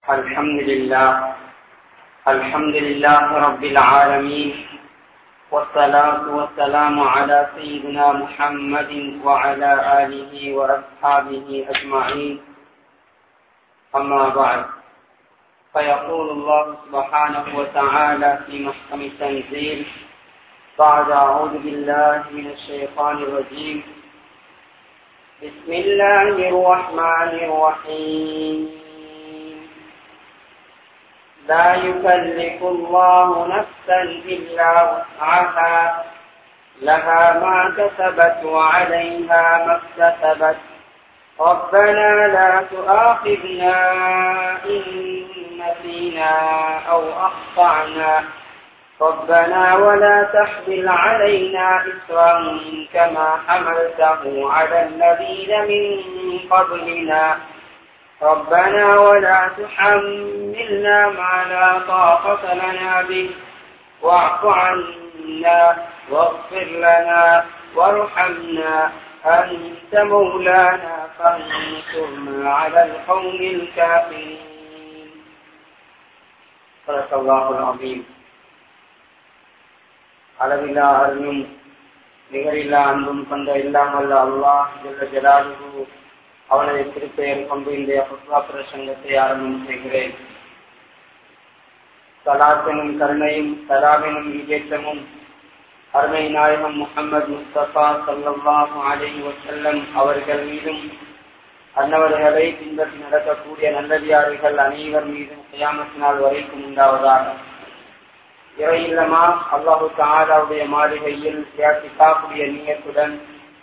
الحمد لله رب العالمين، والصلاة والسلام على سيدنا محمد وعلى آله وأصحابه أجمعين. أما بعد، فيقول الله سبحانه وتعالى في محكم التنزيل بعد أعوذ بالله من الشيطان الرجيم: بسم الله الرحمن الرحيم. لا يكلف الله نفسا إلا وسعها، لها ما كسبت وعليها ما اكتسبت، ربنا لا تؤاخذنا إن نسينا أو أخطأنا، ربنا ولا تحمل علينا إصرا كما حملته على الذين من قبلنا، ربنا ولا تحملنا ما لا طاقة لنا به، واعف عنا واغفر لنا وارحمنا، أنت مولانا فانصرنا على القوم الكافرين. صدق الله العظيم. அளவில்லா அருளும் நிகரில்லா அன்பும் கொண்ட இல்லாமல் அல்லாஹ் ஜல்ல ஜலாலுஹு அவனது திருப்பெயர் கொண்டு இந்த ஹுத்பா பிரசங்கத்தை ஆரம்பம் செய்கிறேன். ஸலாத்தினும் கருணையும் சலாமினும் ஈடேற்றமும் அருமை நாயகம் முஹம்மது முஸ்தபா ஸல்லல்லாஹு அலைஹி வஸல்லம் அவர்கள் மீதும், அன்னவர்களை பின்பற்றி நடக்கக்கூடிய நல்லடியார்கள் அனைவர் மீதும் கியாமத் நாள் வரைக்கும் உண்டாவதாக. இறை இல்லமா அல்லாஹு தஆலாவுடைய மாளிகையில் இஅ்திகாஃபுடைய நியத்துடன்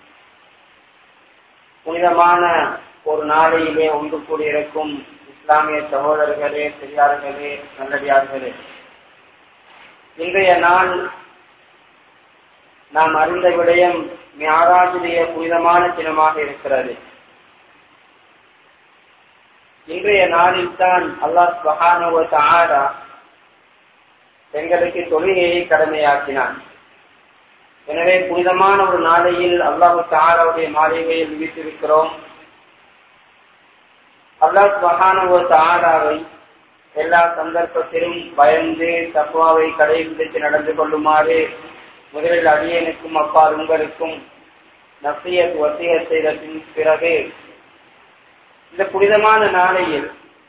புனிதமான ஒரு நாளையிலே ஒன்று கூடியிருக்கும் இஸ்லாமிய சகோதரர்களே, பெரியார்களே, நல்லடியார்களே, இன்றைய நாள் நாம் அறிந்த விடயம் மிஅராஜுடைய புனிதமான தினமாக இருக்கிறது. இன்றைய நாளில் தான் அல்லாஹ் சுப்ஹானஹு வ தஆலா எங்களுக்கு தொழுகையை கடமையாக்கினான். எனவே புனிதமான ஒரு நாளையில் அல்லாஹ் தஆலாவுடைய மாளிகையில் வீட்டிருக்கிறோம். அல்லாஹ் சுப்ஹானஹு வ தஆலாவை எல்லா சந்தர்ப்பத்திலும் பயந்து தக்வாவை கடைபிடித்து நடந்து கொள்ளுமாறு முதலில் அடியேனுக்கும் அப்பால் உங்களுக்கும் நஸீஹத் வஸீஹத் செய்த பிறகு, இந்த புனிதமான நாளையில்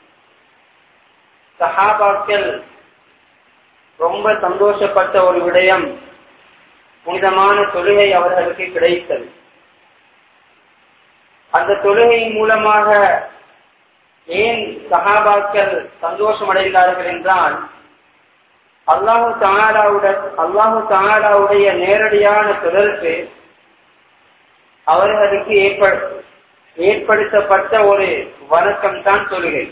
சஹாபாக்கள் ரொம்ப சந்தோஷப்பட்ட ஒரு விடயம், புனிதமான தொழுகை அவர்களுக்கு கிடைத்தது. அந்த தொழுகையின் மூலமாக ஏன் சஹாபாக்கள் சந்தோஷம் அடைந்தார்கள் என்றால், அல்லாஹு தஆலாவுடைய நேரடியான தொடர்பு அவர்களுக்கு ஏற்படுத்தப்பட்ட ஒரு வணக்கம் தான் தொழுகை.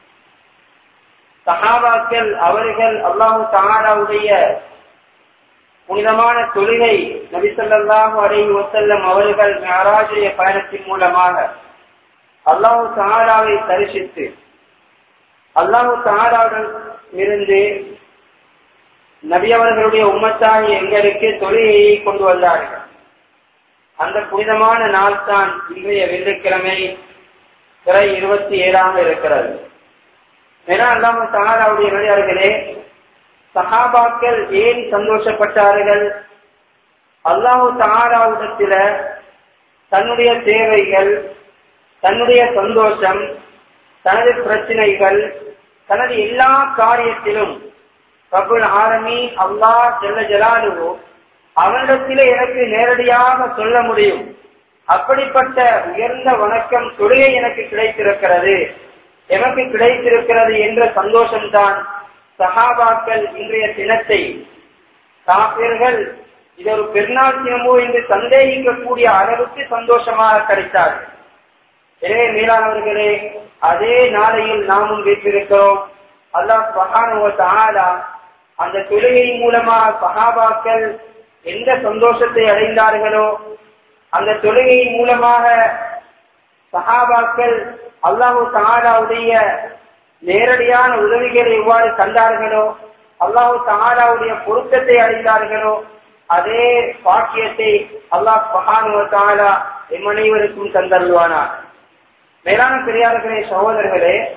சஹாபாக்கள் அவர்கள் அல்லாஹு தஆலாவுடைய புனிதமான தொழுகை நபி ஸல்லல்லாஹு அலைஹி வஸல்லம் அவர்கள் மிஅராஜுடைய பயணத்தின் மூலமாக அல்லாஹு தஆலாவை தரிசித்து அல்லாஹு தஆலாவுடன் இருந்து நபி அவர்களுடைய உம்மத்தாகி எங்களுக்கு தொழுகையை கொண்டு வந்தார்கள். அந்த புனிதமான நாள் தான் இன்றைய வெள்ளிக்கிழமை பிறை 27 இருக்கிறது. அல்லாஹு தஆலாவுடைய நபியர்களே, சஹாபாக்கள் ஏன் சந்தோஷப்பட்டார்கள்? அல்லாஹு தஆலாவிடத்தில தன்னுடைய தேவைகள், தன்னுடைய சந்தோஷம், தனது பிரச்சனைகள், தனது எல்லா காரியத்திலும் ரப்புல் ஆலமீன் அல்லாஹ் ஜல்ல ஜலாலுஹு அவனிடத்திலே எனக்கு நேரடியாக சொல்ல முடியும். அப்படிப்பட்ட உயர்ந்த வணக்கம் தொழுகை எனக்கு கிடைத்திருக்கிறது, எமக்கு கிடைத்திருக்கிறது என்ற சந்தோஷம்தான் சஹாபாக்கள் இன்றைய தினத்தை காபிர்கள் இது ஒரு பெருநாள் தினமோ என்று சந்தேகிக்கக்கூடிய அளவுக்கு சந்தோஷமாக கிடைத்தார்கள். எனவே மேலானவர்களே, அதே நாளையில் நாமும் வீட்டிருக்கிறோம். அல்லாஹ் சுப்ஹானஹு வ தஆலா அந்த தொழுகையின் மூலமாக சஹாபாக்கள் எந்த சந்தோஷத்தை அடைந்தார்களோ, அந்த தொழுகையின் மூலமாக சஹாபாக்கள் அல்லாஹு தஆலாவுடைய நேரடியான உதவிகளை எவ்வாறு கண்டார்களோ, அல்லாஹு தஆலாவுடைய பொருத்தத்தை அடைந்தார்களோ, அதே பாக்கியத்தை அல்லாஹ் சுப்ஹானஹு வ தஆலா எம் அனைவருக்கும் தந்தருள்வானார். மேலான பெரியார்களே, சகோதரர்களே,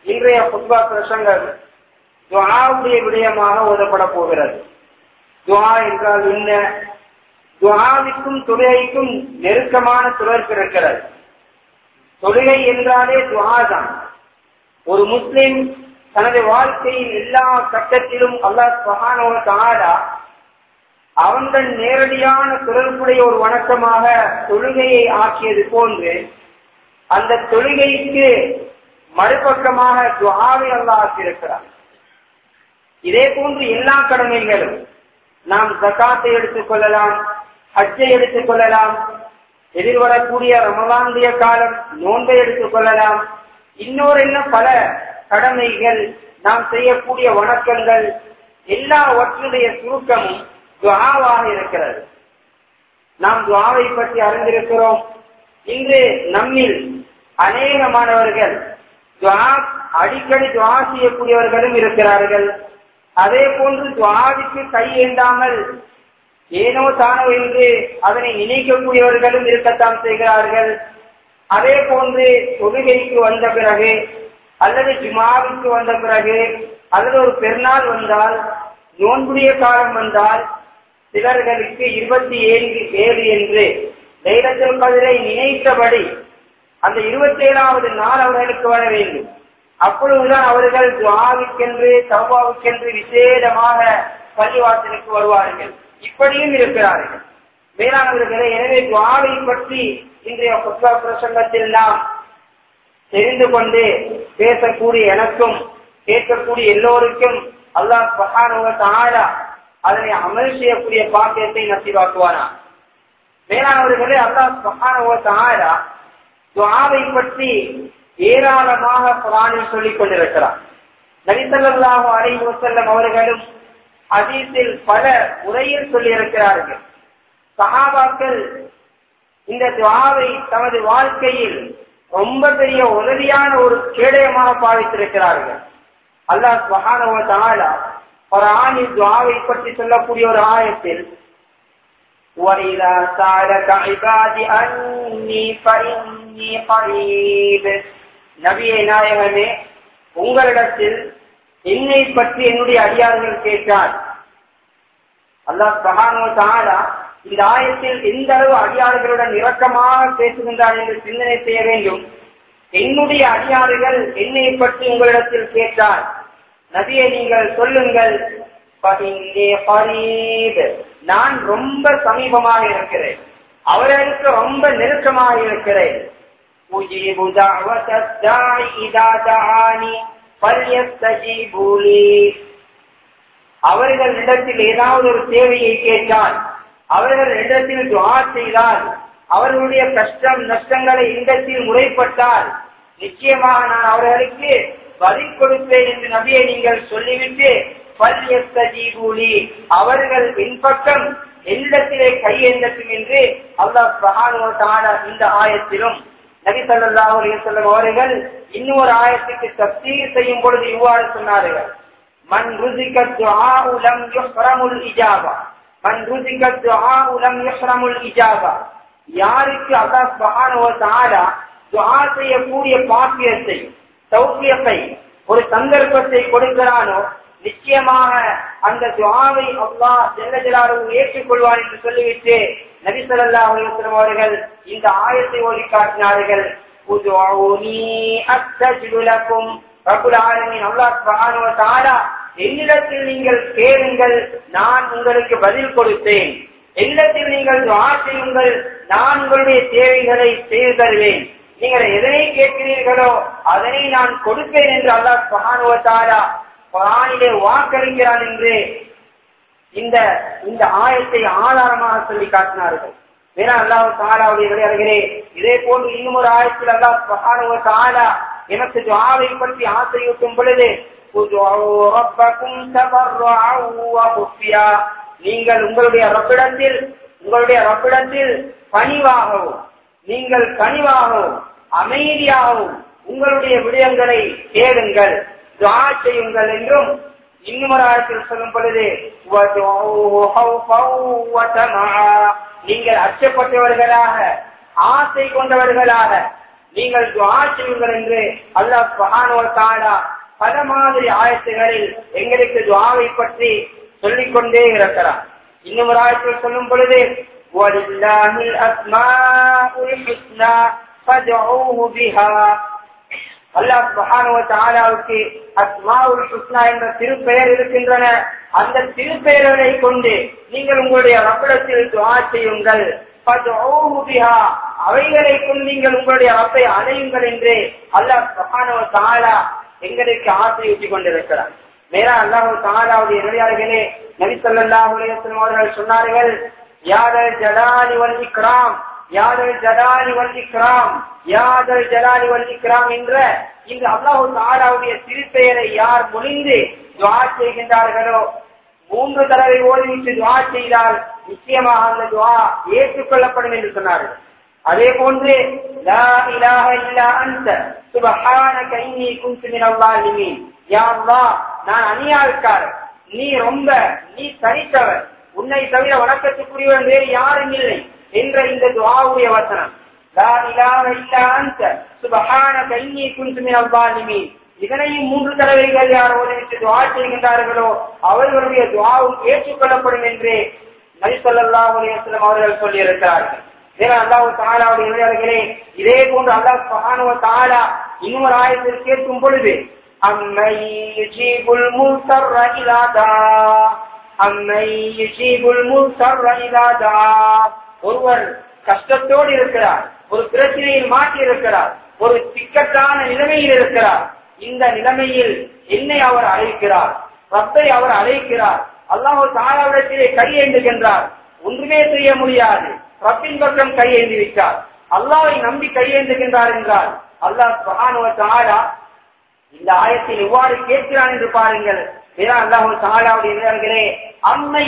இன்றைய குத்பா பிரசங்கம் துஆவுடைய விடயமாக ஓதப்பட போகிறது. துஆ என்றால் என்ன? துஆவிற்கும் தொழுகைக்கும் நெருக்கமான தொடர்பு இருக்கிறது. தொழுகை என்றாலே துஆ தான். ஒரு முஸ்லிம் தனது வாழ்க்கையின் எல்லா கட்டத்திலும் அல்லாஹ் சுப்ஹானஹு வ தஆலா அவனுடன் நேரடியான தொடர்புடைய ஒரு வணக்கமாக தொழுகையை ஆக்கியது போன்று அந்த தொழுகைக்கு மறுபக்கமாக துஆவை அல்லாஹ் ஆக்கியிருக்கிறார். இதே போன்று எல்லா கடமைகளும் நாம் ஜகாத்தை எடுத்துக் கொள்ளலாம், ஹஜ்ஜை எடுத்துக் கொள்ளலாம், எதிர்வரக்கூடிய ரமலானுடைய காலம் நோன்பை எடுத்துக் கொள்ளலாம், இன்னொரு பல கடமைகள் நாம் செய்யக்கூடிய வணக்கங்கள் எல்லாவற்றுடைய சுருக்கமும் துஆவாக இருக்கிறது. நாம் துஆவை பற்றி அறிந்திருக்கிறோம். இன்று நம்மில் அநேகமானவர்கள் அடிக்கடி துஆ செய்யக்கூடியவர்களும் இருக்கிறார்கள். அதே போன்று துஆவிற்கு கை ஏந்தாமல் ஏனோ தானோ என்று அதனை நினைக்கக்கூடியவர்களும் இருக்கத்தான் செய்கிறார்கள். அதே போன்று தொழுகைக்கு வந்த பிறகு அல்லது ஜுமாவுக்கு வந்த பிறகு அல்லது ஒரு பெருநாள் வந்தால், நோன்புடைய காலம் வந்தால், சிலர்களுக்கு 27 என்று லைலத்துல் கத்ரை நினைத்தபடி அந்த 27வது நாள் அவர்களுக்கு வர வேண்டும். அப்பொழுதுதான் அவர்கள் துஆவுக்கென்று தௌபாவுக்கென்று விசேடமாக பள்ளிவாசலுக்கு வருவார்கள். இப்படியும் இருக்கிறார்கள். மேலானவர்களே, எனவே துஆவை பற்றி இன்றைய குத்பா பிரசங்கத்தில் நாம் தெரிந்து கொண்டு பேசக்கூடிய எனக்கும் கேட்கக்கூடிய எல்லோருக்கும் அல்லாஹ் சுப்ஹானஹு வ தஆலா அதனை அமல் செய்யக்கூடிய பாக்கியத்தை நசீபாக்குவானா. மேலானவர்களே, அல்லாஹ் சுப்ஹானஹு வ தஆலா துஆவை பற்றி ஏராளமாக குர்ஆனில் சொல்லிக் கொண்டிருக்கிறார். நபி ஸல்லல்லாஹு அலைஹி வஸல்லம் அவர்களும் ஹதீஸில் பல முறையில் சொல்லி இருக்கிறார்கள். சஹாபாக்கள் இந்த துஆவை தமது வாழ்க்கையில் ரொம்ப பெரிய உதவியான ஒரு கேடயமாக பாவித்திருக்கிறார்கள். அல்லாஹ் சுப்ஹானஹு வ தஆலா குர்ஆனில் துஆவை பற்றி சொல்லக்கூடிய ஒரு ஆயத்தில் وَإِذَا سَأَلَكَ عِبَادِي أَنِّي فَإِنِّي قَرِيبٌ நபியே நாயகமே, உங்களிடத்தில் என்னை பற்றி என்னுடைய அடியார்கள் கேட்டார். அல்லாஹ் சுப்ஹானஹு வ தஆலா இந்த ஆயத்தில் எந்த அளவு அடியார்களுடன் இரக்கமாக பேசுகின்றார் என்று சிந்தனை செய்ய வேண்டும். என்னுடைய அடியார்கள் என்னை பற்றி உங்களிடத்தில் கேட்டார், நபியை நீங்கள் சொல்லுங்கள், நான் ரொம்ப சமீபமாக இருக்கிறேன், அவர்களுக்கு ரொம்ப நெருக்கமாக இருக்கிறேன். அவர்களிடத்தில் ஏதாவது ஒரு தேவையை கேட்டால், அவர்கள் இடத்தில் துஆ செய்தால், அவர்களுடைய கஷ்டம் நஷ்டங்களை இடத்தில் முறைப்பட்டால் நிச்சயமாக நான் அவர்களுக்கு பதில் கொடுப்பேன் என்று நபியை நீங்கள் சொல்லிவிட்டு அவர்கள் பின்பக்கம் என்னிடத்திலே கையேந்தட்டும் என்று அல்லாஹ் சுப்ஹானஹு வ தஆலா இந்த ஆயத்திலும் நபி ஸல்லல்லாஹு அலைஹி வஸல்லம் அவர்கள் இன்னொரு ஆயத்துக்கு தஃசீர் செய்யும் பொழுது இவ்வாறு சொன்னார்கள், மன் ருஸிக துஆஉ லம் யுஹ்ரமுல் இஜாபா, மன் ருஸிக துஆஉ லம் யுஹ்ரமுல் இஜாபா. யாருக்கு அல்லாஹ் சுப்ஹானஹு வ தஆலா துஆ செய்யக்கூடிய பாக்கியத்தை, தௌஃபீகை, ஒரு சந்தர்ப்பத்தை கொடுக்கிறானோ நிச்சயமாக அந்த துஆவை அல்லாஹ் ஜல்ல ஜலாலுஹு ஏற்றுக்கொள்வார் என்று சொல்லிவிட்டு நபி ஸல்லல்லாஹு அலைஹி வஸல்லம் அவர்கள் இந்த ஆயத்தை ஓதி காட்டினார்கள். உதுஊனி அஸ்தஜிபு லக்கும். ரப்புல் ஆலமீன் அல்லாஹ் சுப்ஹானஹு வ தஆலா என்னிடத்தில் நீங்கள் கேளுங்கள், நான் உங்களுக்கு பதில் கொடுப்பேன். என்னிடத்தில் நீங்கள் துஆ செய்யுங்கள், நான் உங்களுடைய தேவைகளை செய்து தருவேன். நீங்கள் எதனை கேட்கிறீர்களோ அதனை நான் கொடுப்பேன் என்று அல்லாஹ் சுப்ஹானஹு வ தஆலா குர்ஆனிலே வாக்களிக்கிறான் என்று இந்த ஆயத்தை ஆதாரமாக சொல்லி காட்டினார்கள். வேற அல்லாஹ் தஆலாவுடைய விளையாடுகிறே. இதே போன்று இன்னும் ஒரு ஆயத்தில் அல்லாஹ் சுப்ஹானஹு வ தஆலா எனக்கு துஆவை பற்றி ஆசையூட்டும் பொழுது நீங்கள் உங்களுடைய ரப்பிடத்தில் பணிவாகவும், நீங்கள் கனிவாகவும் அமைதியாகவும் உங்களுடைய விடயங்களை கேளுங்கள், துஆ செய்யுங்கள் என்றும் இன்னொரு ஆயத்தில் சொல்லும் பொழுது நீங்கள் அச்சப்பட்டவர்களாக, ஆசை கொண்டவர்களாக, நீங்கள் துஆ செய்யுங்கள் என்று அல்லாஹ் சுப்ஹானஹு வ தஆலா பல மாதிரி ஆயத்துகளில் எங்களுக்கு துஆவை பற்றி சொல்லிக் கொண்டே இருக்கிறார். இன்னும் ஒரு ஆயத்தில் சொல்லும் பொழுது வலில்லாஹில் அஸ்மாஉல் ஹுஸ்னா ஃபத்ஊஹு பிஹா, அல்லாஹ் சுப்ஹானஹு வ தஆலாவுக்கு அஸ்மாஉல் ஹுஸ்னா என்ற திருப்பெயர் இருக்கின்றன. அந்த திருப்பெயர்களை கொண்டு நீங்கள் உங்களுடைய ரப்பிடத்தில் துஆ செய்யுங்கள். ஃபத்ஊஹு பிஹா, அவைகளை கொண்டு நீங்கள் உங்களுடைய ரப்பை அழையுங்கள் என்று அல்லாஹ் சுப்ஹானஹு வ தஆலா எங்களுக்கு ஆசையூட்டிக் கொண்டிருக்கிறார். மேலா அல்லாஹ் தஆலாவுடைய நபியார்களே நபி ஸல்லல்லாஹு அலைஹி வஸல்லம் அவர்கள் சொன்னார்கள், யாதல் ஜலாலி வல் இக்ராம், யாதல் ஜலாலி வல் இக்ராம், யாதல் ஜலாலி வல் இக்ராம் என்ற இந்த அல்லாஹ் தஆலாவுடைய திருப்பெயரை யார் மொழிந்து துஆ செய்கின்றார்களோ, 3 தடவை ஓதிவிட்டு துஆ செய்தால் நிச்சயமாக அந்த துஆ ஏற்றுக்கொள்ளப்படும் என்று சொன்னார்கள். அதே போன்று லா இலாஹ இல்லா அன்த சுப்ஹானக இன்னி குன்து மினல் ஸாலிமீன், யா அல்லாஹ் நான் அநியாயக்காரன், நீ தனித்தவர், உன்னை தவிர வணக்கத்துக்குரியவன் வேறு யாரும் இல்லை என்ற இந்த துஆவுடைய வசனம் லா இலாஹ இல்லா அன்த சுப்ஹானக இன்னி குன்து மினல் ஸாலிமீன், இதனையும் 3 தடவைகள் யார் ஓதிவிட்டு துஆ செய்கின்றார்களோ அவர்களுடைய துஆவும் ஏற்றுக்கொள்ளப்படும் என்று நபி ஸல்லல்லாஹு அலைஹி வஸல்லம் அவர்கள் சொல்லியிருக்கிறார்கள். அல்லாஹ் தஆலாவுடைய நபியார்களே, இதே போன்று அல்லாஹ் சுப்ஹானஹு வ தஆலா இன்னொரு ஆயத்தில் கேட்கும் பொழுது அம்மை யுஜீபுல் முல்தர்ர இலா தா, அம்மை யுஜீபுல் முல்தர்ர இலா தா, ஒருவர் கஷ்டத்தோடு இருக்கிறார், ஒரு பிரச்சனையில் மாட்டி இருக்கிறார், ஒரு சிக்கட்டான நிலைமையில் இருக்கிறார். இந்த நிலைமையில் என்னை அவர் அழைக்கிறார், ரப்பை அவர் அழைக்கிறார், அல்லாஹ் தஆலாவிடத்திலே கையேந்துகின்றார், ஒன்றுமே செய்ய முடியாது, ரப்பின் பக்கம் கையேந்தி விட்டார், அல்லாஹ்வை நம்பி கையேந்துகின்றார் என்றால் அல்லாஹ் சுப்ஹானஹு வ தஆலா இந்த ஆயத்தில் எவ்வாறு கேட்கிறான் என்று பாருங்கள். அல்லாஹ் தஆலாவுடைய நேரங்களே, அம்மை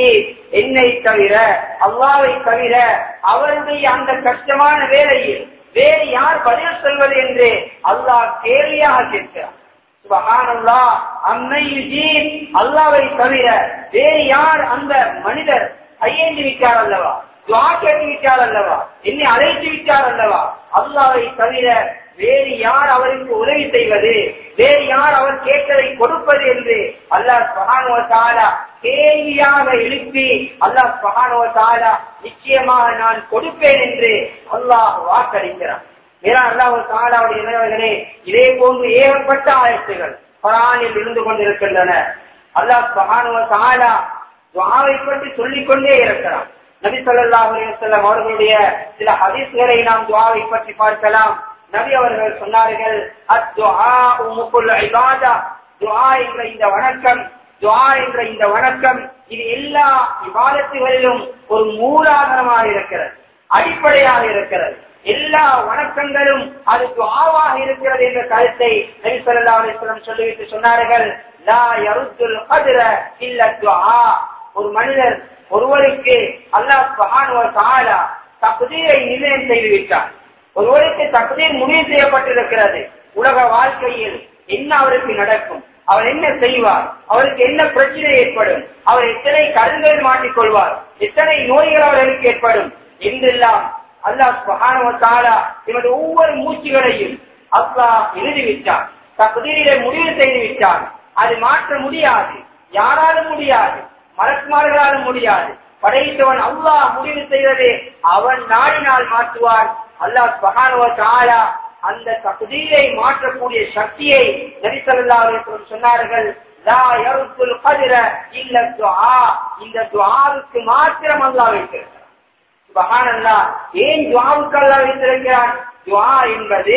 என்னை தவிர, அல்லாஹ்வை தவிர அவருடைய அந்த கஷ்டமான வேளையில் வேறு யார் பதில் சொல்வது என்று அல்லாஹ் கேள்வியாக கேட்கிறார். சுப்ஹானல்லாஹ், அம்மை அல்லாஹ்வை தவிர வேறு யார் அந்த மனிதர் கையேந்தி விட்டார் அல்லவா, துஆ கேட்டு விட்டார் அல்லவா, என்னை அழைத்து விட்டார் அல்லவா, அல்லாஹ்வை தவிர வேறு யார் அவருக்கு உதவி செய்வது, வேறு யார் அவர் கேட்டதை கொடுப்பது என்று அல்லாஹ் சுப்ஹானஹு வ தஆலா கேள்வியாக எழுப்பி அல்லாஹ் சுப்ஹானஹு வ தஆலா நிச்சயமாக நான் கொடுப்பேன் என்று அல்லாஹ் வாக்களிக்கிறார். அல்லாஹ் தஆலாவுடைய நிலைமைகளே, இதே போன்று ஏகப்பட்ட ஆயத்துகள் குர்ஆனில் இருந்து கொண்டிருக்கின்றன. அல்லாஹ் சுப்ஹானஹு வ தஆலா துஆவை பற்றி சொல்லிக் கொண்டே இருக்கிறார். நபி ஸல்லல்லாஹு அலைஹி வஸல்லம் அவர்களுடைய சில ஹதீஸ்களை நாம் துஆவை பற்றி பார்க்கலாம். நபி அவர்கள் சொன்னார்கள், அத்-துஆஉ முகுல் இபாதா, துஆ என்ற இந்த வணக்கம், துஆ என்ற இந்த வணக்கம் இது எல்லா இபாதத்துகளிலும் ஒரு மூலாதாரமாக இருக்கிறது, அடிப்படையாக இருக்கிறது. எல்லா வணக்கங்களும் அது துஆவாக இருக்கிறது என்ற கருத்தை நபி ஸல்லல்லாஹு அலைஹி வஸல்லம் சொல்லிவிட்டு சொன்னார்கள், லா யருத்துல் கத்ர இல்ல துஆ. ஒரு மனிதர் ஒருவருக்கு அல்லாஹ் சுப்ஹானஹு வ தஆலா தக்தீரை நிர்ணயம் செய்து விட்டார். ஒருவருக்கு தக்தீர் முடிவு செய்யப்பட்டிருக்கிறது. உலக வாழ்க்கையில் என்ன அவருக்கு நடக்கும், அவர் என்ன செய்வார், அவருக்கு என்ன பிரச்சனை ஏற்படும், அவர் எத்தனை கருங்கள் மாட்டிக்கொள்வார், எத்தனை நோய்கள் அவர்களுக்கு ஏற்படும் என்றெல்லாம் அல்லாஹ் சுப்ஹானஹு வ தஆலா இவரது ஒவ்வொரு மூச்சுகளையும் அல்லாஹ் எழுதிவிட்டார், தக்தீரிலே முடிவு செய்து விட்டார். அது மாற்ற முடியாது, யாராலும் முடியாது, மலக்குமார்களாலும் முடியாது. படைத்தவன் அல்லாஹ் முடிவு செய்தது, அவன் நாடினால் மாற்றுவார். அல்லாஹ் சுப்ஹானஹு வ தஆலா அந்த தக்தீரை மாற்றக்கூடிய சக்தியை நபி ஸல்லல்லாஹு அலைஹி வஸல்லம் சொன்னார்கள், லா யருத்துல் கத்ர இல்ல துஆ. இந்த துஆவுக்கு மாத்திரம் அல்லாஹ் வைத்திருக்கிறார். சுப்ஹானல்லாஹ், ஏன் துஆவுக்கு அல்லாஹ் வைத்திருக்கிறார்? துஆ என்பது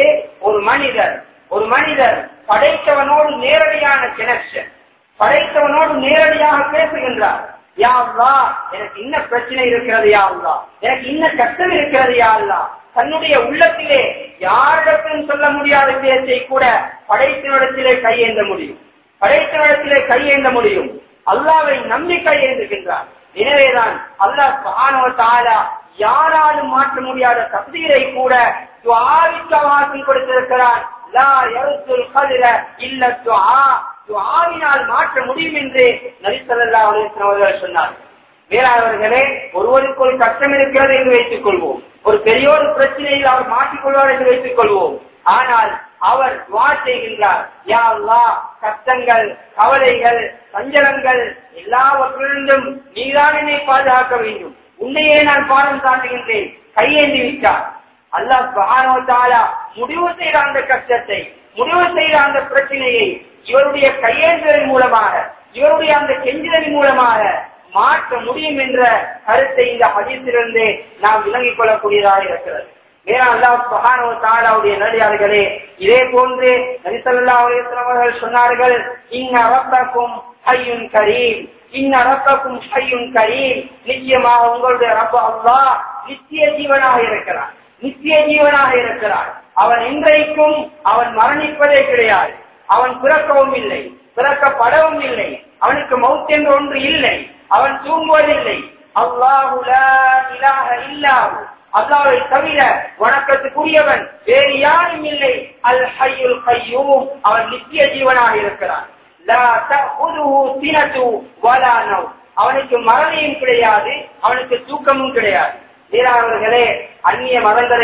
ஒரு மனிதர் படைத்தவனோடு நேரடியான கனெக்ஷன், படைத்தவனோடு நேரடியாக பேசுகின்றார். யா அல்லாஹ், எனக்கு இன்ன பிரச்சனை இருக்கிறது, யா அல்லாஹ் எனக்கு இன்ன கஷ்டம் இருக்கிறது, யா அல்லாஹ். தன்னுடைய உள்ளத்திலே யாரிடத்திலும் சொல்ல முடியாத பேச்சை கூட படைத்தவனிடத்திலே கையேந்த முடியும், படைத்தவனிடத்திலே கையேந்த முடியும். அல்லாஹ்வை நம்பி கையேந்துகின்றார். எனவேதான் அல்லாஹ் சுப்ஹானஹு வ தஆலா யாராலும் மாற்ற முடியாத தக்தீரை கூட துஆவிற்கு வாசம் கொடுத்திருக்கிறார். லா யருத்துல் கத்ர இல்ல துஆ. துஆவினால் மாற்ற முடியும் என்று நபி ஸல்லல்லாஹு அலைஹி வஸல்லம் அவர்கள் சொன்னார். வேறாளர்களே, ஒருவருக்கு ஒரு கஷ்டம் இருக்கிறது என்று வைத்துக் கொள்வோம். ஒரு பெரிய ஒரு பிரச்சனையில் அவர் மாட்டிக்கொள்வார் என்று வைத்துக் கொள்வோம். ஆனால் அவர் துஆ செய்கின்றார், யா அல்லாஹ், கஷ்டங்கள், கவலைகள், சஞ்சலங்கள் எல்லாவற்றிலிருந்தும் நீதான் என்னை பாதுகாக்க வேண்டும், உன்னையே நான் பாடம் சாட்டுகின்றேன், கையேந்தி விட்டார். அல்லாஹ் சுப்ஹானஹு வ தஆலா முடிவு செய்த அந்த கஷ்டத்தை, முடிவு செய்த அந்த பிரச்சனையை இவருடைய கையேந்துதலின் மூலமாக, இவருடைய அந்த கெஞ்சுதலின் மூலமாக மாற்ற முடியும் என்ற கருத்தை இந்த ஹதீஸிலிருந்து நாம் விளங்கிக் கொள்ளக்கூடியதாக இருக்கிறது. வேற அல்லாஹ் சுப்ஹானஹு வ தஆலாவுடைய நல்லடியார்களே, இதே போன்று நபி ஸல்லல்லாஹு அலைஹி வஸல்லம் அவர்கள் சொன்னார்கள், இன்ன ரப்பக்கும் ஹய்யுன் கரீம், இன்ன ரப்பக்கும் ஹய்யுன் கரீம், நிச்சயமாக உங்களுடைய ரப்ப அல்லாஹ் நித்திய ஜீவனாக இருக்கிறார், நித்திய ஜீவனாக இருக்கிறார். அவன் இன்றைக்கும் அவன் மரணிப்பதே கிடையாது, அவன் பிறக்கவும் இல்லை, பிறக்கப்படவும் இல்லை, அவனுக்கு மௌத் என்று ஒன்று இல்லை, அவன் தூங்குவதில்லை. அல்லாஹு லா இலாஹ இல்லாஹு, அல்லாஹ்வை தவிர வணக்கத்துக்குரியவன் வேறு யாரும் இல்லை. அல் ஹய்யுல் கய்யூம், அவன் நித்திய ஜீவனாக இருக்கிறான். லா தஅகுதுஹு சினது வலா நௌம், அவனுக்கு மரணமும் கிடையாது, அவனுக்கு தூக்கமும் கிடையாது. வீரர்களே, அந்நிய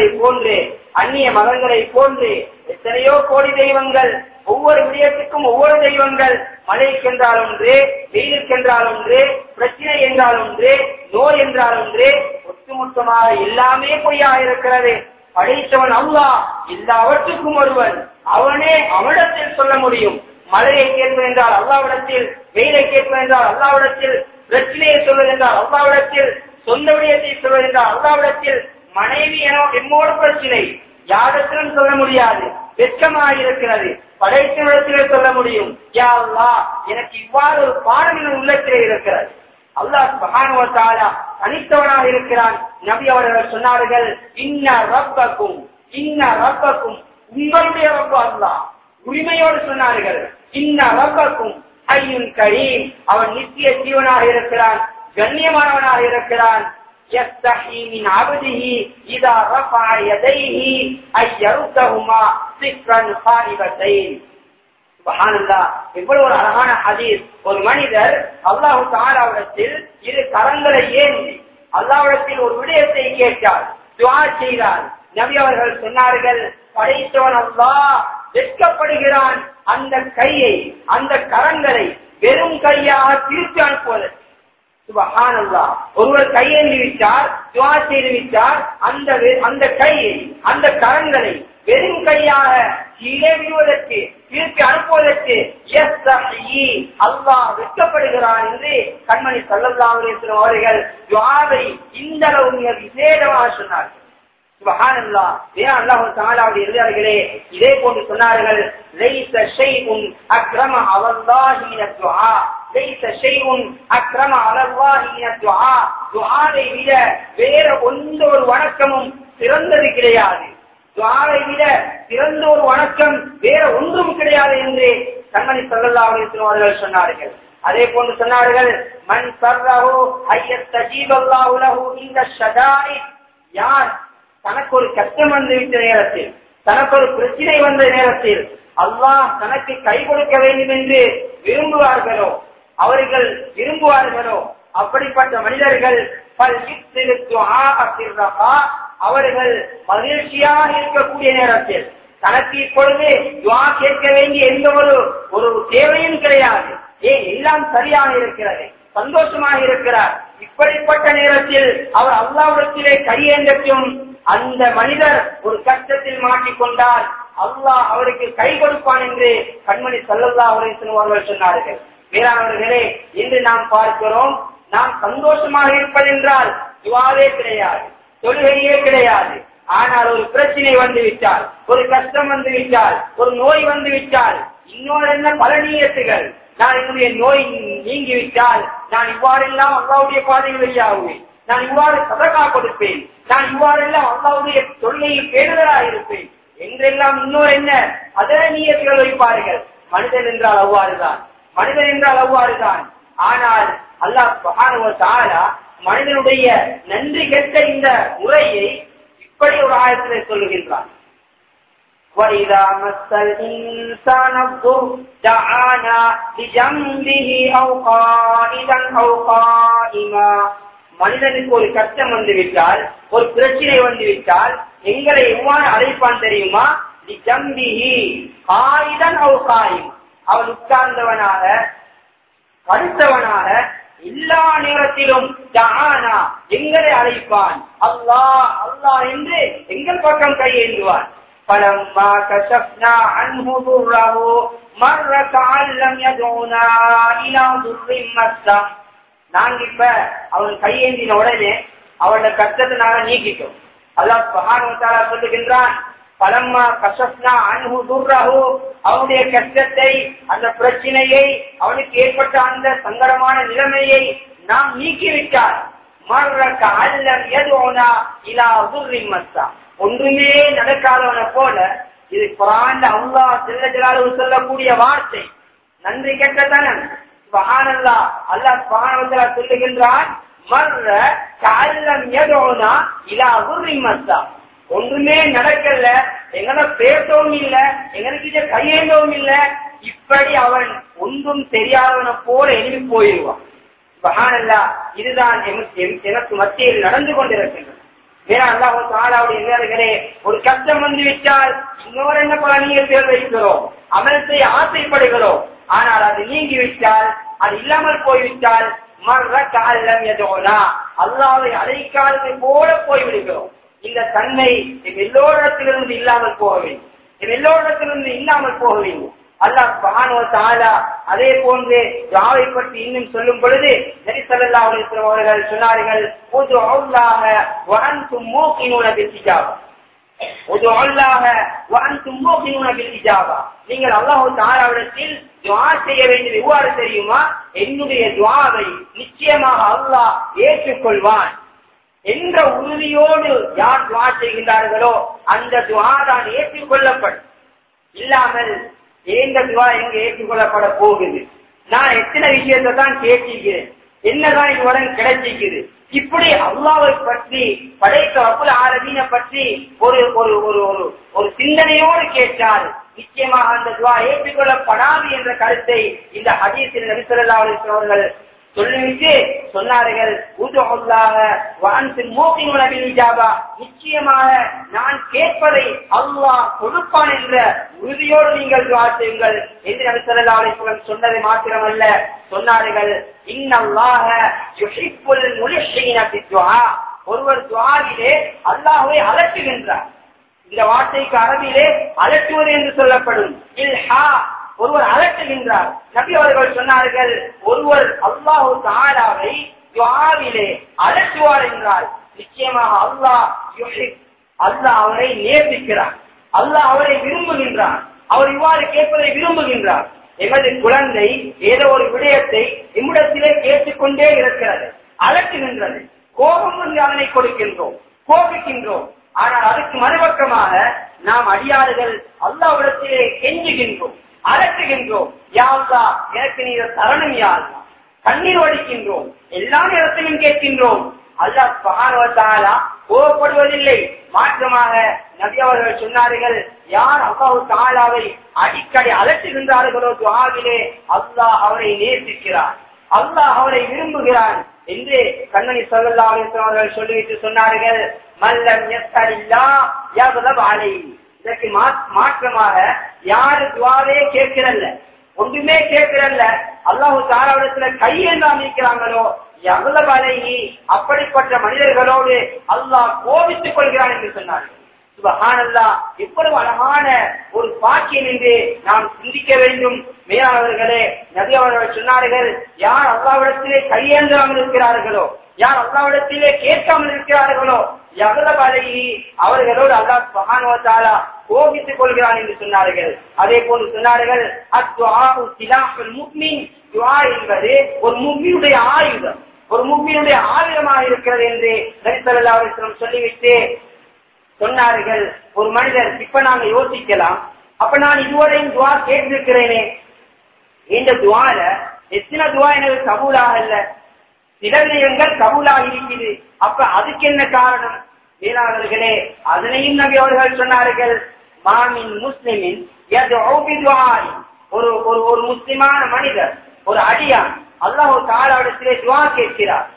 மதங்களை போன்று எத்தனையோ கோடி தெய்வங்கள், ஒவ்வொரு விடயத்துக்கும் ஒவ்வொரு தெய்வங்கள், மழைக்கென்றால் ஒன்று, வெயிலுக்கென்றால் ஒன்று, பிரச்சனை என்றால் ஒன்று, நோய் என்றால் ஒன்று, ஒட்டுமொத்தமாக எல்லாமே பொய்யாக இருக்கிறது. படைத்தவன் அல்லாஹ், எல்லாவற்றுக்கும் ஒருவன், அவனே அவனிடத்தில் சொல்ல முடியும். மழையை கேட்பது என்றால் அல்லாவிடத்தில், வெயிலை கேட்பது என்றால் அல்லாவிடத்தில், பிரச்சனையை சொல்வது என்றால் அல்லாவிடத்தில், சொந்த விடயத்தை சொல்வது என்றால் அல்லாவிடத்தில். மனைவி என்னோட பிரச்சனை யாரிடத்திலும் சொல்ல முடியாது, வெட்கமாக இருக்கிறது, படைத்தவரிடத்திலே சொல்ல முடியும். யா அல்லாஹ், எனக்கு இவ்வாறு ஒரு பாடம் என் உள்ளத்திலே இருக்கிறது. அல்லாஹ் சுப்ஹானஹு வ தஆலா தனித்தவனாக இருக்கிறான். நபி அவர்கள் சொன்னார்கள், இன்ன ரப்பக்கும், உங்களுடைய ரப்பு அல்லாஹ், உரிமையோடு சொன்னார்கள். இன்ன ரப்பக்கும் ஹய்யுன் கரீம், அவன் நித்திய ஜீவனாக இருக்கிறான், கண்ணியமானவனாக இருக்கிறான். يستحي من عبده إذا رفع يديه أن يردهما صفرا خائبتين. சுப்ஹானல்லாஹ், இவ்வளவு ஒரு அழகான ஹதீஸ். ஒரு மனிதர் அல்லாஹ் தஆலாவிடத்தில் இரு கரங்களை ஏந்தி அல்லாஹ்விடத்தில் ஒரு விடயத்தை கேட்டார், துஆ செய்தார். நபி அவர்கள் சொன்னார்கள், படைத்தவன் அல்லாஹ் வெட்கப்படுகிறான் அந்த கையை, அந்த கரங்களை வெறும் கையாக திருப்பி அனுப்புவது. சுப்ஹானல்லாஹ், ஒருவர் கையேந்தி விட்டார், துஆ செய்து விட்டார், அந்த கையை, அந்த கரங்களை வெறும் கையாக கீழே விடுவதற்கு, திருப்பி அனுப்புவதற்கு அல்லாஹ் வெட்கப்படுகிறான் என்று கண்மணி ஸல்லல்லாஹு அலைஹி வஸல்லம் அவர்கள் துஆவை இந்த அளவு மிக விசேடமாக சொன்னார்கள். சுப்ஹானல்லாஹ், அல்லாஹ் தஆலாவுடைய எதிராளிகளே இதே போன்று சொன்னார்கள், லைஸ ஷைஉன் அக்ரம அலல்லாஹி மினத் துஆ, லைஸ ஷைஉன் அக்ரம அலல்லாஹி மினத் துஆ, துஆவை விட வேற எந்த ஒரு வணக்கமும் சிறந்தது கிடையாது, துஆவை விட சிறந்த ஒரு வணக்கம் வேற ஒன்றும் கிடையாது என்று கண்மணி ஸல்லல்லாஹு அலைஹி வஸல்லம் அவர்கள் சொன்னார்கள். அதே போன்று சொன்னார்கள், மன் சர்ரஹு அய்யஸ்தஜீபல்லாஹு லஹு இந்த ஷதாஇ, யார் தனக்கு ஒரு கஷ்டம் வந்து விட்ட நேரத்தில், தனக்கு ஒரு பிரச்சனை வந்த நேரத்தில் அல்லாஹ் தனக்கு கை கொடுக்க வேண்டும் என்று விரும்புவார்களோ, அப்படிப்பட்ட மனிதர்கள் அவர்கள் மகிழ்ச்சியாக இருக்கக்கூடிய நேரத்தில், தனக்கு இப்பொழுது துஆ கேட்க வேண்டிய எந்த ஒரு தேவையும் கிடையாது, எல்லாம் சரியாக இருக்கிறது, சந்தோஷமாக இருக்கிறார், இப்படிப்பட்ட நேரத்தில் அவர் அல்லாஹ்விடத்திலே கையேந்தட்டும். அந்த மனிதர் ஒரு கஷ்டத்தில் மாட்டிக்கொண்டால் அல்லாஹ் அவருக்கு கை கொடுப்பான் என்று கண்மணி ஸல்லல்லாஹு அலைஹி வஸல்லம் அவர்கள் சொன்னார்கள். வேறானவர்களே, இன்று நாம் பார்க்கிறோம், நாம் சந்தோஷமாக இருப்பதென்றால் துஆவே கிடையாது, தொழுகையே கிடையாது. ஆனால் ஒரு பிரச்சனை வந்து விட்டால், ஒரு கஷ்டம் வந்து விட்டால், ஒரு நோய் வந்து விட்டால், இன்னொரு என்ன பல நியத்துகள், நான் என்னுடைய நோய் நீங்கிவிட்டால் நான் இவ்வாறெல்லாம் அல்லாஹ்வுடைய பாதையில் வெளியாகுவேன், நான் இவ்வாறு சதகா கொடுப்பேன், நான் இவ்வாறெல்லாம் அல்லாஹ்வுடைய தொழுகையில் பேணுதலாக இருப்பேன் என்றெல்லாம் இன்னொரு என்ன அதர நியத்துகள் வைப்பார்கள். மனிதன் என்றால் அவ்வாறுதான். ஆனால் அல்லாஹ் சுப்ஹானஹு வ தஆலா மனிதனுடைய நன்றி கெட்ட இந்த முறையை இப்படி ஒரு ஆயத்திலே சொல்லுகின்றான். وَإِذَا مَسَّ الْإِنسَانَ الضُّرُّ دَعَانَا لِجَنبِهِ أَوْ قَاعِدًا أَوْ قَائِمًا மனிதனுக்கு ஒரு கஷ்டம் வந்துவிட்டால், ஒரு பிரச்சனை வந்துவிட்டால் எங்களை எவ்வாறு அழைப்பான் தெரியுமா? அவன் உட்கார்ந்தவனாக படுத்தவனாக எல்லா நேரத்திலும் எங்களை அழைப்பான். அல்லாஹ் அல்லாஹ் என்று எங்கள் பக்கம் கையேந்துவான். فلما كشفنا عنه ضره مر كأن لم يدعنا إلى ضر مسه. நாங்க இப்ப அவன் கையேந்தின உடனே அவனோட கஷ்டத்தை நாங்க நீக்கிட்டோம். அல்லாஹ் சுப்ஹானஹு வ தஆலா சொல்லுகின்றான், பலம்மா கஷஃப்னா அன்ஹு துர்ரஹு, அவனுடைய கஷ்டத்தை, அந்த பிரச்சனையை, அவனுக்கு ஏற்பட்ட அந்த சங்கடமான நிலைமையை நாம் நீக்கிவிட்டால் மர்ர கஅல்லம் யதுனா இலா துர்ரின் மஸ்ஸா, ஒன்றுமே நடக்காதவனை போல. இது குர்ஆன்ல அல்லாஹ் ஜல்ல ஜலாலுஹு சொல்லக்கூடிய வார்த்தை. நன்றி கெட்டதனம். சுப்ஹானல்லாஹ். அல்லாஹ் சுப்ஹானஹு வ தஆலா சொல்லுகின்றான், மர்ர கஅல்லம் யதுனா இலா துர்ரின் மஸ்ஸா, ஒன்றுமே நடக்கல, எங்களை பேசவும் இல்ல, எங்களுக்கு கையேண்டவும் இல்ல, இப்படி அவன் ஒன்றும் தெரியாதவனை போல எழுதி போயிடுவான். சுப்ஹானல்லாஹ். இதுதான் எனக்கு மத்தியில் நடந்து கொண்டிருக்கின்றது. வேற அல்லாஹ் தஆலாவுடைய நேரங்களே, ஒரு கஷ்டம் வந்து விட்டால் இன்னொரு என்ன பல நீங்கள் வைக்கிறோம், அமல் செய்ய ஆசைப்படுகிறோம். ஆனால் அது நீங்கிவிட்டால், அது இல்லாமல் போய்விட்டால் அல்லாஹ்வை அழைக்காததை போல போய்விடுகிறோம். இந்த தன்மை எல்லோரிடத்திலிருந்து இல்லாமல் போக வேண்டும், எல்லோரிடத்திலிருந்து இல்லாமல் போக வேண்டும். அல்லாஹ் சுப்ஹானஹு வ தஆலா அதே போன்று துஆவை பற்றி இன்னும் சொல்லும் பொழுது நபி ஸல்லல்லாஹு அலைஹி வஸல்லம் அவர்கள் சொன்னார்கள், உதுல்லாஹ வ அன்தும் மூகினூன பில் இஜாபா. உதுல்லாஹ வ அன்தும் மூகினூன பில் இஜாபா. நீங்கள் அல்லாஹ் தஆலாவிடத்தில் துஆ செய்ய வேண்டியது எவ்வாறு தெரியுமா? என்னுடைய துஆவை நிச்சயமாக அல்லாஹ் ஏற்றுக்கொள்வான் என்ற உறுதியோடு யார் துஆ செய்கின்றார்களோ அந்த துஆ தான் ஏற்றுக்கொள்ளப்படும். இல்லாமல் எந்த துஆ எங்க ஏற்றுக்கொள்ளப்பட போகுது, நான் எத்தனை விஷயத்தை தான் கேட்டிருக்கிறேன், என்னதான் இதுவரை கிடைச்சிருக்குது, இப்படி அல்லாஹ்வை பற்றி, படைத்த ரப்புல் ஆலமீனை பற்றி ஒரு ஒரு ஒரு ஒரு சிந்தனையோடு கேட்டால் நிச்சயமாக அந்த துஆ ஏற்றுக்கொள்ளப்படாது என்ற கருத்தை இந்த ஹதீஸில் நபி ஸல்லல்லாஹு அலைஹி வஸல்லம் அவர்கள் சொல்லிவிட்டு சொன்னார்கள், நிச்சயமாக நான் கேட்பதை அல்லாஹ் கொடுப்பான் என்ற உறுதியோடு நீங்கள் துஆ செய்யுங்கள் என்று நபி ஸல்லல்லாஹு அலைஹி வஸல்லம் சொன்னது மாத்திரமல்ல, சொன்னார்கள், இன்னல்லாஹ யுஹிப்புல் முல்ஹீன பித்துஆ. ஒருவர் துஆவிலே அல்லாஹ்வை அலட்டுகின்றார். இந்த வார்த்தைக்கு அரபியிலே அலட்டுவது என்று சொல்லப்படும். இல்ஹா, ஒருவர் அலட்டுகின்றார். நபி அவர்கள் சொன்னார்கள், ஒருவர் அல்லாஹ் தஆலாவை துஆவிலே அலட்டுவார் என்றால் நிச்சயமாக அல்லாஹ் அவரை நேசிக்கிறார், அல்லாஹ் அவரை விரும்புகின்றார், அவர் இவ்வாறு கேட்பதை விரும்புகின்றார். எமது குழந்தை ஏதோ ஒரு விடயத்தை இம்மிடத்திலே கேட்டுக்கொண்டே இருக்கிறது, அலட்டுகின்றது, கோபம் வந்து அதனை கொடுக்கின்றோம், கோபிக்கின்றோம். ஆனால் அதுக்கு மறுபக்கமாக நாம் அடியாறுகள் அல்லாஹ்விடத்திலே கெஞ்சுகின்றோம், அலட்டுகின்றோம், யா அல்லாஹ் எனக்கு நீ தரணும், யா அல்லாஹ் கண்ணீர் வடிக்கின்றோம், எல்லா நேரத்திலும் கேட்கின்றோம். அல்லாஹ் சுப்ஹானஹு வ தஆலா கோபப்படுவதில்லை. மாற்றமாக நபி அவர்கள் சொன்னார்கள், யார் அல்லாஹ் தஆலாவை அடிக்கடி அலட்டுகின்றார்களோ துஆவிலே அல்லாஹ் அவரை நேசிக்கிறார், அல்லாஹ் அவரை விரும்புகிறான் என்று கண்மணி ஸல்லல்லாஹு அலைஹி வஸல்லம் அவர்கள் சொல்லிவிட்டு சொன்னார்கள், மல்லம் யஸ்அலில்லாஹ் யக்லப் அலைஹி. இதற்கு மாற்றமாக யாரு துஆவே கேட்கிறல்ல, ஒன்றுமே கேட்கிறல்ல, அல்லாஹ் தஆலாவிடத்துல கையேந்தாம இருக்கிறாங்களோ யக்லப் அலைஹி, அப்படிப்பட்ட மனிதர்களோடு அல்லாஹ் கோபித்துக் கொள்கிறான் என்று சொன்னார்கள். சுப்ஹானல்லாஹ், எவ்வளவு அழகான ஒரு பாக்கியம் என்று நாம் சிந்திக்க வேண்டும். மேலானவர்களே, நபி அவர்கள் சொன்னார்கள், யார் அல்லாஹ்விடத்திலே கையேந்தாமல் இருக்கிறார்களோ, யார் அல்லாஹ்விடத்திலே கேட்காமல் இருக்கிறார்களோ யக்லப் அலைஹி, அவர்களோடு அல்லாஹ் சுப்ஹானஹு வ தஆலா கோபித்துக் கொள்கிறான் என்று சொன்னார்கள். அதே போன்று சொன்னார்கள், அத்ஆஉ சிலாஹுல் முஃமின், துஆ என்பது ஒரு முஃமினுடைய ஆயுதம், ஒரு முஃமினுடைய ஆயுதமாக இருக்கிறது என்று நபி ஸல்லல்லாஹு அலைஹி வஸல்லம் சொல்லிவிட்டு சொன்னார்கள், ஒரு மனிதர், இப்ப நாங்க யோசிக்கலாம், அப்ப நான் இதுவரையும் துஆ கேட்டிருக்கிறேனே, இந்த துஆல எத்தனை துஆ எனக்கு கபூலாக இல்ல, சில நேரங்கள் கபூலாக இருக்குது, அப்ப அதுக்கு என்ன காரணம்? மேலாளர்களே, அதனையும் நபி அவர்கள் சொன்னார்கள், மாமின் முஸ்லிமின் யதுஉ பிதுஆஇ, ஒரு முஸ்லிமான மனிதர், ஒரு அடியான் அல்லாஹ் தஆலாவிடத்திலே துஆ கேட்கிறார்,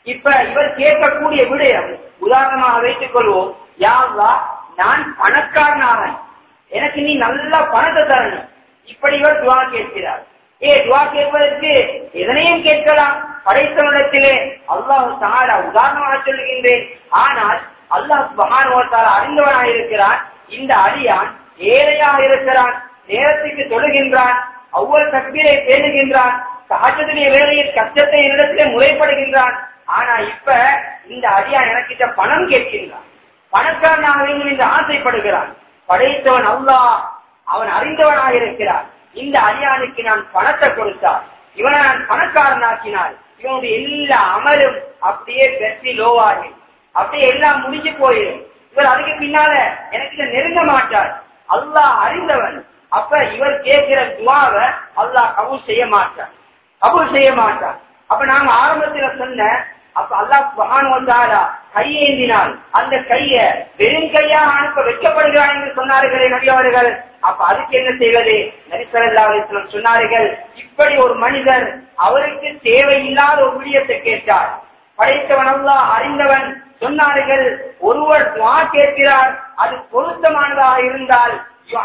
இப்ப இவர் கேட்கக்கூடிய விடயம் உதாரணமாக வைத்துக் கொள்வோம், யா அல்லாஹ் நான் பணக்காரனாக, எனக்கு நீ நல்ல பணத்தை தரணும். இப்படி இவர் துவா கேட்கிறார். துவா கேட்பதற்கு எதனையும் கேட்கலாம் படைத்தவனிடத்திலே. அல்லாஹ் தஆலா உதாரணமாக சொல்லுகின்றேன். ஆனால் அல்லாஹ் சுப்ஹானஹு வ தஆலா அறிந்தவனாக இருக்கிறான். இந்த அடியான் ஏழையாக இருக்கிறான், நேரத்துக்கு தொழுகின்றான், அவ்வளவு தக்பீரை பேணுகின்றான், தஹஜ்ஜுடைய வேளையில் கஷ்டத்தை என்னிடத்திலே முறைப்படுகின்றான். ஆனா இப்ப இந்த அடியான் எனக்கிட்ட பணம் கேட்கின்றான், பணக்காரனாக வேண்டும் என்று ஆசைப்படுகிறான். படைத்தவன் அல்லாஹ், அவன் அறிந்தவனாக இருக்கிறான். இந்த அடியானுக்கு நான் பணத்தை கொடுத்தார், இவனை நான் பணக்காரனாக்கினால் இவனுடைய எல்லா அமலும் அப்படியே பெற்றி லோவாகி அப்படியே எல்லாம் முடிஞ்சு போயிடும். இவர் அதுக்கு பின்னால எனக்கு நெருங்க மாட்டார். அல்லாஹ் அறிந்தவன். அப்ப இவர் கேட்கிற துவாவை அல்லாஹ் கபூல் செய்ய மாட்டார், கபூல் செய்ய மாட்டார். அப்ப நாங்க ஆரம்பத்துல சொன்ன, அப்ப அல்லாஹ் சுப்ஹானஹு வ தஆலா கையேந்தினால் அந்த கைய வெறும் கையாக அனுப்ப வைக்கப்படுகிறான் என்று சொன்னார்களே நபி அவர்கள். அப்ப அதுக்கு என்ன செய்வது? நபி ஸல்லல்லாஹு அலைஹி வஸல்லம் சொன்னார்கள், இப்படி ஒரு மனிதர் அவருக்கு தேவையில்லாத ஒரு விடயத்தை கேட்டார், படைத்தவன் அல்லாஹ் அறிந்தவன். சொன்னார்கள், ஒருவர் துஆ கேட்கிறார், அது பொருத்தமானதாக இருந்தால்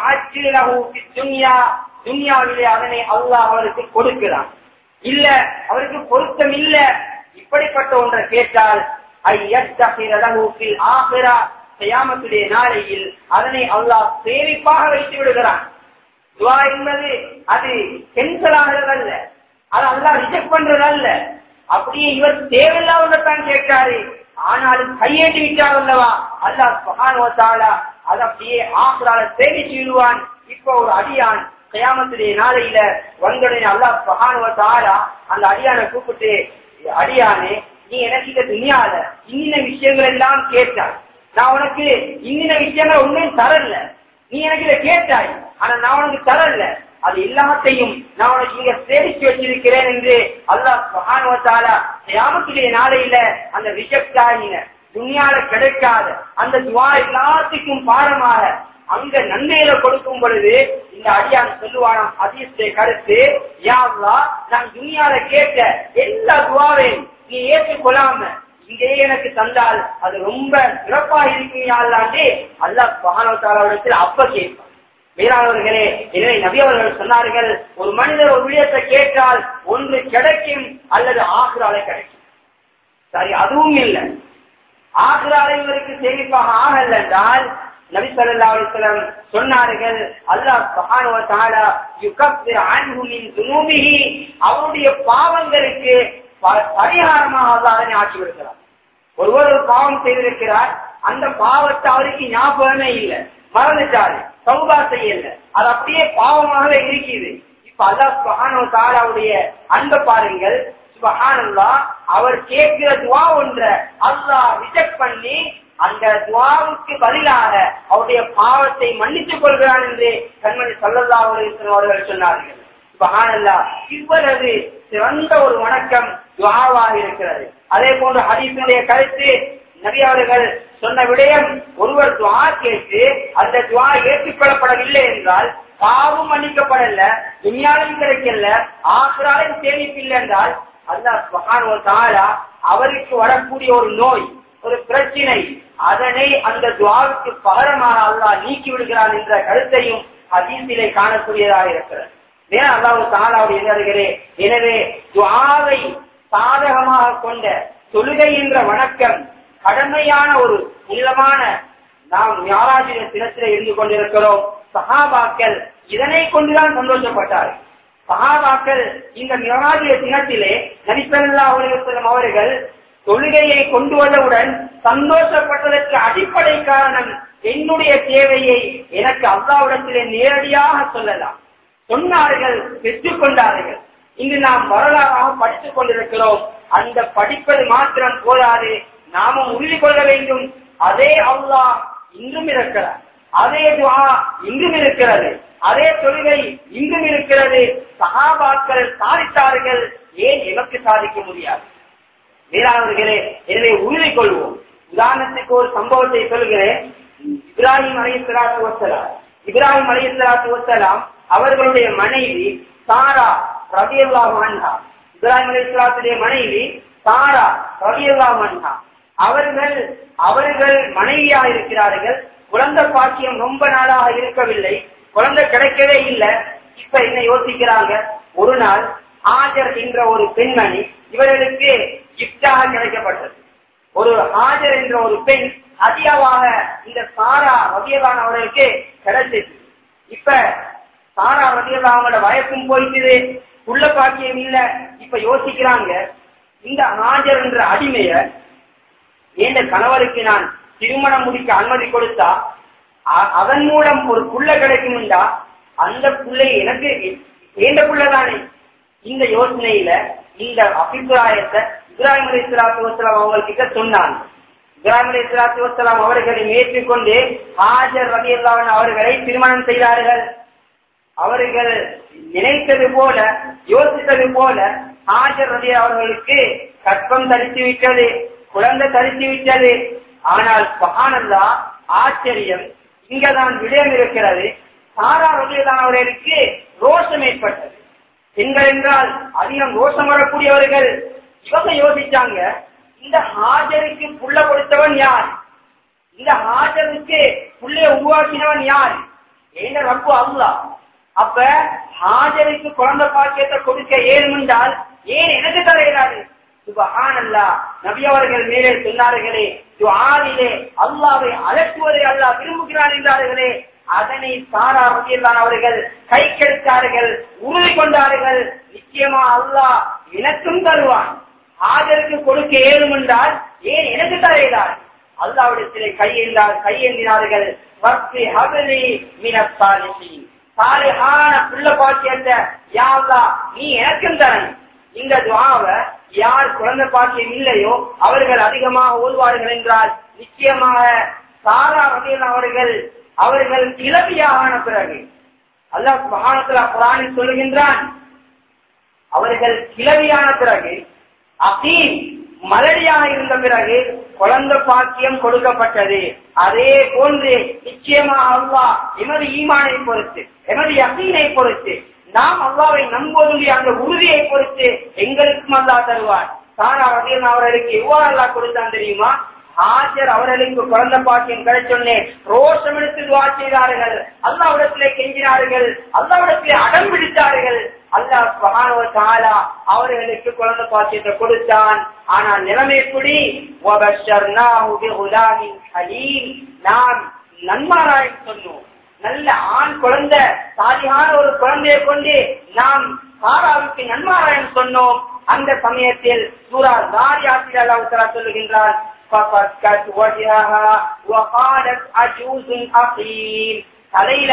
துன்யாவிலே அதனை அல்லாஹ் அவருக்கு கொடுக்கிறான். இல்ல அவருக்கு பொருத்தம் இல்ல, இப்படிப்பட்ட ஒன்றை கேட்டால் கியாமத்துடைய நாளையில் அதனை அல்லாஹ் சேமிப்பாக வைத்து விடுகிறான். துஆ என்பது அது கேன்சல் ஆகிறதல்ல, அது அல்லாஹ் ரிஜெக்ட் பண்றதல்ல. அப்படியே இவர் தேவையில்லாதான் கேட்காரு, ஆனாலும் கையேற்றி விட்டார் அல்லவா, அல்லாஹ் சுப்ஹானஹு வ தஆலா அது அப்படியே ஆகிரால சேமிச்சு விடுவான். இப்ப ஒரு அடியான் கியாமத்துடைய நாளையில வந்தோடனே அல்லாஹ் சுப்ஹானஹு வ தஆலா அந்த அடியானை கூப்பிட்டு, அடியானே நீ எனக்கு துனியால இன்னின விஷயங்கள் எல்லாம் கேட்டாய், நான் உனக்கு இன்னின விஷயங்கள் ஒன்றும் தரல, நீ எனக்கு இதை கேட்டாய், ஆனா நான் உனக்கு தரல, அது எல்லாத்தையும் நான் உனக்கு இங்க சேமிச்சு வச்சிருக்கிறேன் என்று அல்லாஹ் சுப்ஹானஹு வ தஆலா கியாமத்துடைய நாளையில அந்த ரிஜெக்ட் ஆகின துனியால கிடைக்காத அந்த துஆ எல்லாத்துக்கும் பாரமாக அங்க நன்மையில கொடுக்கும் பொழுது இந்த அடியான் சொல்லுவானாம், ஹதீஸை கருத்து, யா அல்லாஹ் நான் துனியால கேட்ட எல்லா துஆவையும் நீ ஏற்றுக்கொள்ளாம இங்கே எனக்கு தந்தால் அது ரொம்ப சிறப்பா இருக்கும் அல்லாண்டே அல்லாஹ் சுப்ஹானஹு வ தஆலாவிடத்தில் அப்ப கேட்பான். மேலானவர்களே, எனவே நபி அவர்கள் சொன்னார்கள், ஒரு மனிதர் ஒரு விடயத்தை கேட்டால் ஒன்று கிடைக்கும் அல்லது ஆகிராலை கிடைக்கும். சரி, அதுவும் இல்லை, ஆகிராலை இவருக்கு சேமிப்பாக ஆகல என்றால் நபி ஸல்லல்லாஹு அலைஹி வஸல்லம் சொன்னார்கள், அல்லாஹ் சுப்ஹானஹு வ தஆலா யுகஃபிர் அன்ஹு மின் துனூபிஹி, அவருடைய பாவங்களுக்கு பரிகாரமாக அல்லாஹ் அதனை ஆக்கி விடுகிறார். ஒருவர் ஒரு பாவம் செய்திருக்கிறார், அந்த பாவத்தை அவருக்கு ஞாபகமே இல்லை, மறந்துட்டாரு, தௌபா செய்யல, அது அப்படியே பாவமாகவே இருக்குது. இப்ப அல்லாஹ் சுப்ஹானஹு வ தஆலாவுடைய அன்பை பாருங்கள். சுப்ஹானல்லாஹ், அவர் கேட்கிற துஆ ஒன்ற அல்லாஹ் ரிஜெக்ட் பண்ணி அந்த துஆவுக்கு பதிலாக அவருடைய பாவத்தை மன்னித்துக் கொள்கிறான் என்று கண்மணி ஸல்லல்லாஹு அலைஹி வஸல்லம் அவர்கள் சொன்னார்கள். சுப்ஹானல்லாஹ், இவ்வளவு சிறந்த ஒரு வணக்கம் துஆவாக இருக்கிறது. அதே போன்று ஹதீஸுடைய கருத்து, நபி அவர்கள் சொன்ன விடயம், ஒருவர் துஆ கேட்டு அந்த துஆ ஏற்றுக்கொள்ளப்படவில்லை என்றால், பாவம் மன்னிக்கப்படல, துன்யாவிலும் கிடைக்கல, ஆகிராவிலும் சேமிப்பில்லை என்றால் அல்லாஹ் சுப்ஹானஹு வ தஆலா அவருக்கு வரக்கூடிய ஒரு நோய், ஒரு பிரச்சனை, அதனை அந்த துஆவுக்கு பகரமாக அல்லாஹ் நீக்கி விடுகிறான் என்ற கருத்தையும் ஹதீஸிலே காணக்கூடியதாக இருக்கிறது. ஏன் அல்லாஹ் தஆலாவுடைய எண்ணர்களே, எனவே துஆவை சாதகமாக கொண்ட தொழுகை என்ற வணக்கம் கடமையான ஒரு புனிதமான, நாம் மிஅராஜ் தினத்திலே இருந்து கொண்டிருக்கிறோம். சஹாபாக்கள் இதனை கொண்டுதான் சந்தோஷப்பட்டார்கள். சஹாபாக்கள் இந்த மிஅராஜ் தினத்திலே நபி ஸல்லல்லாஹு அலைஹி வஸல்லம் அவர்கள் தொழுகையை கொண்டு வந்தவுடன் சந்தோஷப்பட்டதற்கு அடிப்படை காரணம், என்னுடைய தேவையை எனக்கு அல்லாஹ்விடத்திலே நேரடியாக சொல்லலாம் சொன்னார்கள், பெற்றுக் கொண்டார்கள். இங்கு நாம் வரலாறாக படித்துக் கொண்டிருக்கிறோம். அந்த படிப்பது மாத்திரம் போதாது, நாமும் உறுதி கொள்ள வேண்டும். அதே அல்லாஹ் இன்றும் இருக்கிறார், அதே துஆ இன்றும் இருக்கிறது, அதே தொழுகை இன்றும் இருக்கிறது. சஹாபாக்கள் சாதித்தார்கள், ஏன் எமக்கு சாதிக்க முடியாது? வேளாண்களே, எனவே உறுதி கொள்வோம். உதாரணத்துக்கு ஒரு சம்பவத்தை சொல்கிறேன். இப்ராஹிம் அலைஹிஸ்ஸலாத்து வஸ்ஸலாம் அவர்களுடைய மனைவி சாரா ரலியல்லாஹு அன்ஹா, இப்ராஹிம் அலைஹிஸ்ஸலாத்துடைய மனைவி சாரா ரலியல்லாஹு அன்ஹா அவர்கள் மனைவியாக இருக்கிறார்கள். குழந்தை பாக்கியம் ரொம்ப நாளாக இருக்கவில்லை, குழந்தை கிடைக்கவே இல்லை. இப்ப என்ன யோசிக்கிறாங்க, ஒரு நாள் ஹாஜர் என்ற ஒரு பெண்மணி இவர்களுக்கு கிஃப்டாக கிடைக்கப்பட்டது. ஒரு ஹாஜர் என்ற ஒரு பெண் அதிகமாக இந்த சாரா ரலியல்லாஹு அவர்களுக்கு கிடைச்சது. இப்ப சாரா ரலியல்லாஹு அவங்களோட வயசும் போயிட்டு உள்ள பாக்கியம் இல்ல. இப்ப யோசிக்கிறாங்க, இந்த ஹாஜர் என்ற அடிமைய என்ற கணவருக்கு நான் திருமணம் முடிக்க அனுமதி கொடுத்தா அதன் மூலம் ஒரு புள்ள கிடைக்கும்டா, அந்த புள்ளை எனக்கு ஏண்ட புள்ளதானே. இந்த யோசனையில இந்த அபிப்பிராயத்தை இப்ராஹிம் அலைஹிஸ்ஸலாத்து வஸ்ஸலாம் அவங்ககிட்ட சொன்னாங்க. இப்ராஹிம் அலைஹிஸ்ஸலாத்து வஸ்ஸலாம் அவர்களை ஏற்றுக்கொண்டு ஹாஜர் ரலியல்லாஹு அன்ஹா அவர்களை திருமணம் செய்தார்கள். அவர்கள் நினைத்தது போல யோசித்தது போல ஹாஜர் ரலியல்லாஹு அவர்களுக்கு கற்பம் தரித்து விட்டது, குழந்தை தரித்து விட்டது. ஆனால் சுப்ஹானல்லாஹ், ஆச்சரியம், இங்கதான் விடயம் இருக்கிறது. சாரா ரலியல்லாஹு அவர்களுக்கு ரோஷம் ஏற்பட்டது. பெண்கள் என்றால் அதிகம் ரோஷம் வரக்கூடியவர்கள். இவங்க யோசிச்சாங்க, இந்த ஹாஜருக்கு புள்ள கொடுத்தவன் யார், இந்த ஹாஜருக்கு புள்ளைய உருவாக்கினவன் யார், என்ன ரப்பு அல்லாஹ். அப்ப ஹாஜருக்கு குழந்தை பாக்கியத்தை கொடுக்க ஏழுமென்றால் ஏன் எனக்கு தர இயலாது? சுப்ஹானல்லாஹ், நபி அவர்கள் மேலே சொன்னார்களே, துஆவிலே அல்லாஹ்வை அழைக்குவதை அல்லாஹ் விரும்புகிறார் என்றார்களே, அதனை சாரா ரலியல்லாஹு அவர்கள் கை கெடுத்தார்கள், உறுதி கொண்டார்கள். நிச்சயமா அல்லாஹ் எனக்கும் தருவான், ஹாஜருக்கு கொடுக்க ஏழும் என்றால் ஏன் எனக்கு தர இயலாது? அல்லாஹ்விடத்திலே கையேந்தினார்கள். வர்த்தி ஹப்லி மினஸ் சாலிஹீன், சாலிஹான புள்ள பாக்கியத்தை யா அல்லாஹ் நீ எனக்கும் தரணும். இந்த துஆவை யார் குழந்தை பாக்கியம் இல்லையோ அவர்கள் அதிகமாக ஓதுவார்கள் என்றால் நிச்சயமாக சாரா ரலியல்லாஹு அவர்கள் கிளவியான பிறகு அல்லாஹ் சுப்ஹானஹு வ தஆலா குர்ஆனில் சொல்லுகின்றான், அவர்கள் கிளவியான பிறகு அகீம் மலடியாக இருந்த பிறகு குழந்தை பாக்கியம் கொடுக்கப்பட்டது. அதே போன்று நிச்சயமாக அல்லாஹ் எமது ஈமானை பொறுத்து, எமது யகீனை பொறுத்து, நாம் அல்லாஹ்வை நம்புவதுடைய அந்த உறுதியை பொறுத்து எங்களுக்கும் அல்லாஹ் தருவார். சாரா ரலியல்லாஹு அவர்களுக்கு எவ்வாறு அல்லாஹ் கொடுத்தான் தெரியுமா? ஹாஜர் அவர்களுக்கு குழந்தை பாக்கியம் கிடைச்சொன்னே ரோஷம் எடுத்து துஆ செய்தார்கள், அல்லாஹ்விடத்திலே கெஞ்சினார்கள், அல்லாஹ்விடத்திலே அடம் பிடித்தார்கள். அல்லாஹ் சுப்ஹானஹு வ தஆலா அவர்களுக்கு குழந்தை பாக்கியத்தை கொடுத்தான். ஆனால் நிலைமை எப்படி? வபஷர்னாஹு பிகுலாமின் ஹலீம், நாம் நன்மாராயம் சொன்னோம், நல்ல ஆண் குழந்தை, சாலிஹான ஒரு குழந்தையை கொண்டு நாம் சாராவுக்கு நன்மாராயம் சொன்னோம். அந்த சமயத்தில் சூரா தாரியாத்தில் அல்லாஹ் தஆலா சொல்லுகின்றார், فَفَكَّتْ وَجْهَهَا وَقَالَتْ عَجُوزٌ عَقِيمٌ, தலையில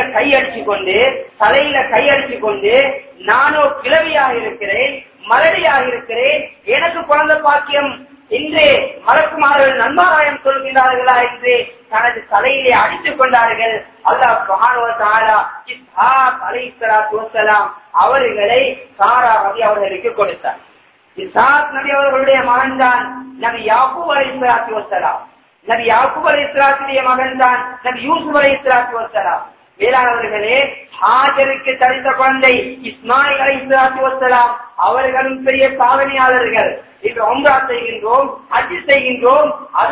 கையடிச்சு கொண்டு நானோ கிழவியாக இருக்கிறேன், மலடியாக இருக்கிறேன், எனக்கு குழந்தை பாக்கியம் என்று மலக்குமார்கள் நன்மாராயம் சொல்கிறார்களா என்று தனது தலையிலே அடித்துக் கொண்டார்கள். அல்லாஹ் சுப்ஹானஹு வ தஆலா இஸ்ஹாக் அலைஹிஸ்ஸலாத்து வஸ்ஸலாம் அவர்களை சாரா ரலி அவர்களுக்கு கொடுத்தார். இஸ்ஹாக் நபி அவர்களுடைய மகன் தான் நபி யாக்கூப் அலைஹிஸ்ஸலாத்து வஸ்ஸலாம். நபி யாக்கூப் அலைஹிஸ்ஸலாத்துடைய மகன் தான் நபி யூசுப் அலைஹிஸ்ஸலாத்து வஸ்ஸலாம். வேளாளர்களே, ஹாஜருக்கு தரித்த குழந்தை இஸ்மாயில் அலைஹிஸ்ஸலாத்து வஸ்ஸலாம் அவர்களும் பெரிய சாதனையாளர்கள். இன்று உம்ரா செய்கின்றோம், ஹஜ் செய்கின்றோம்,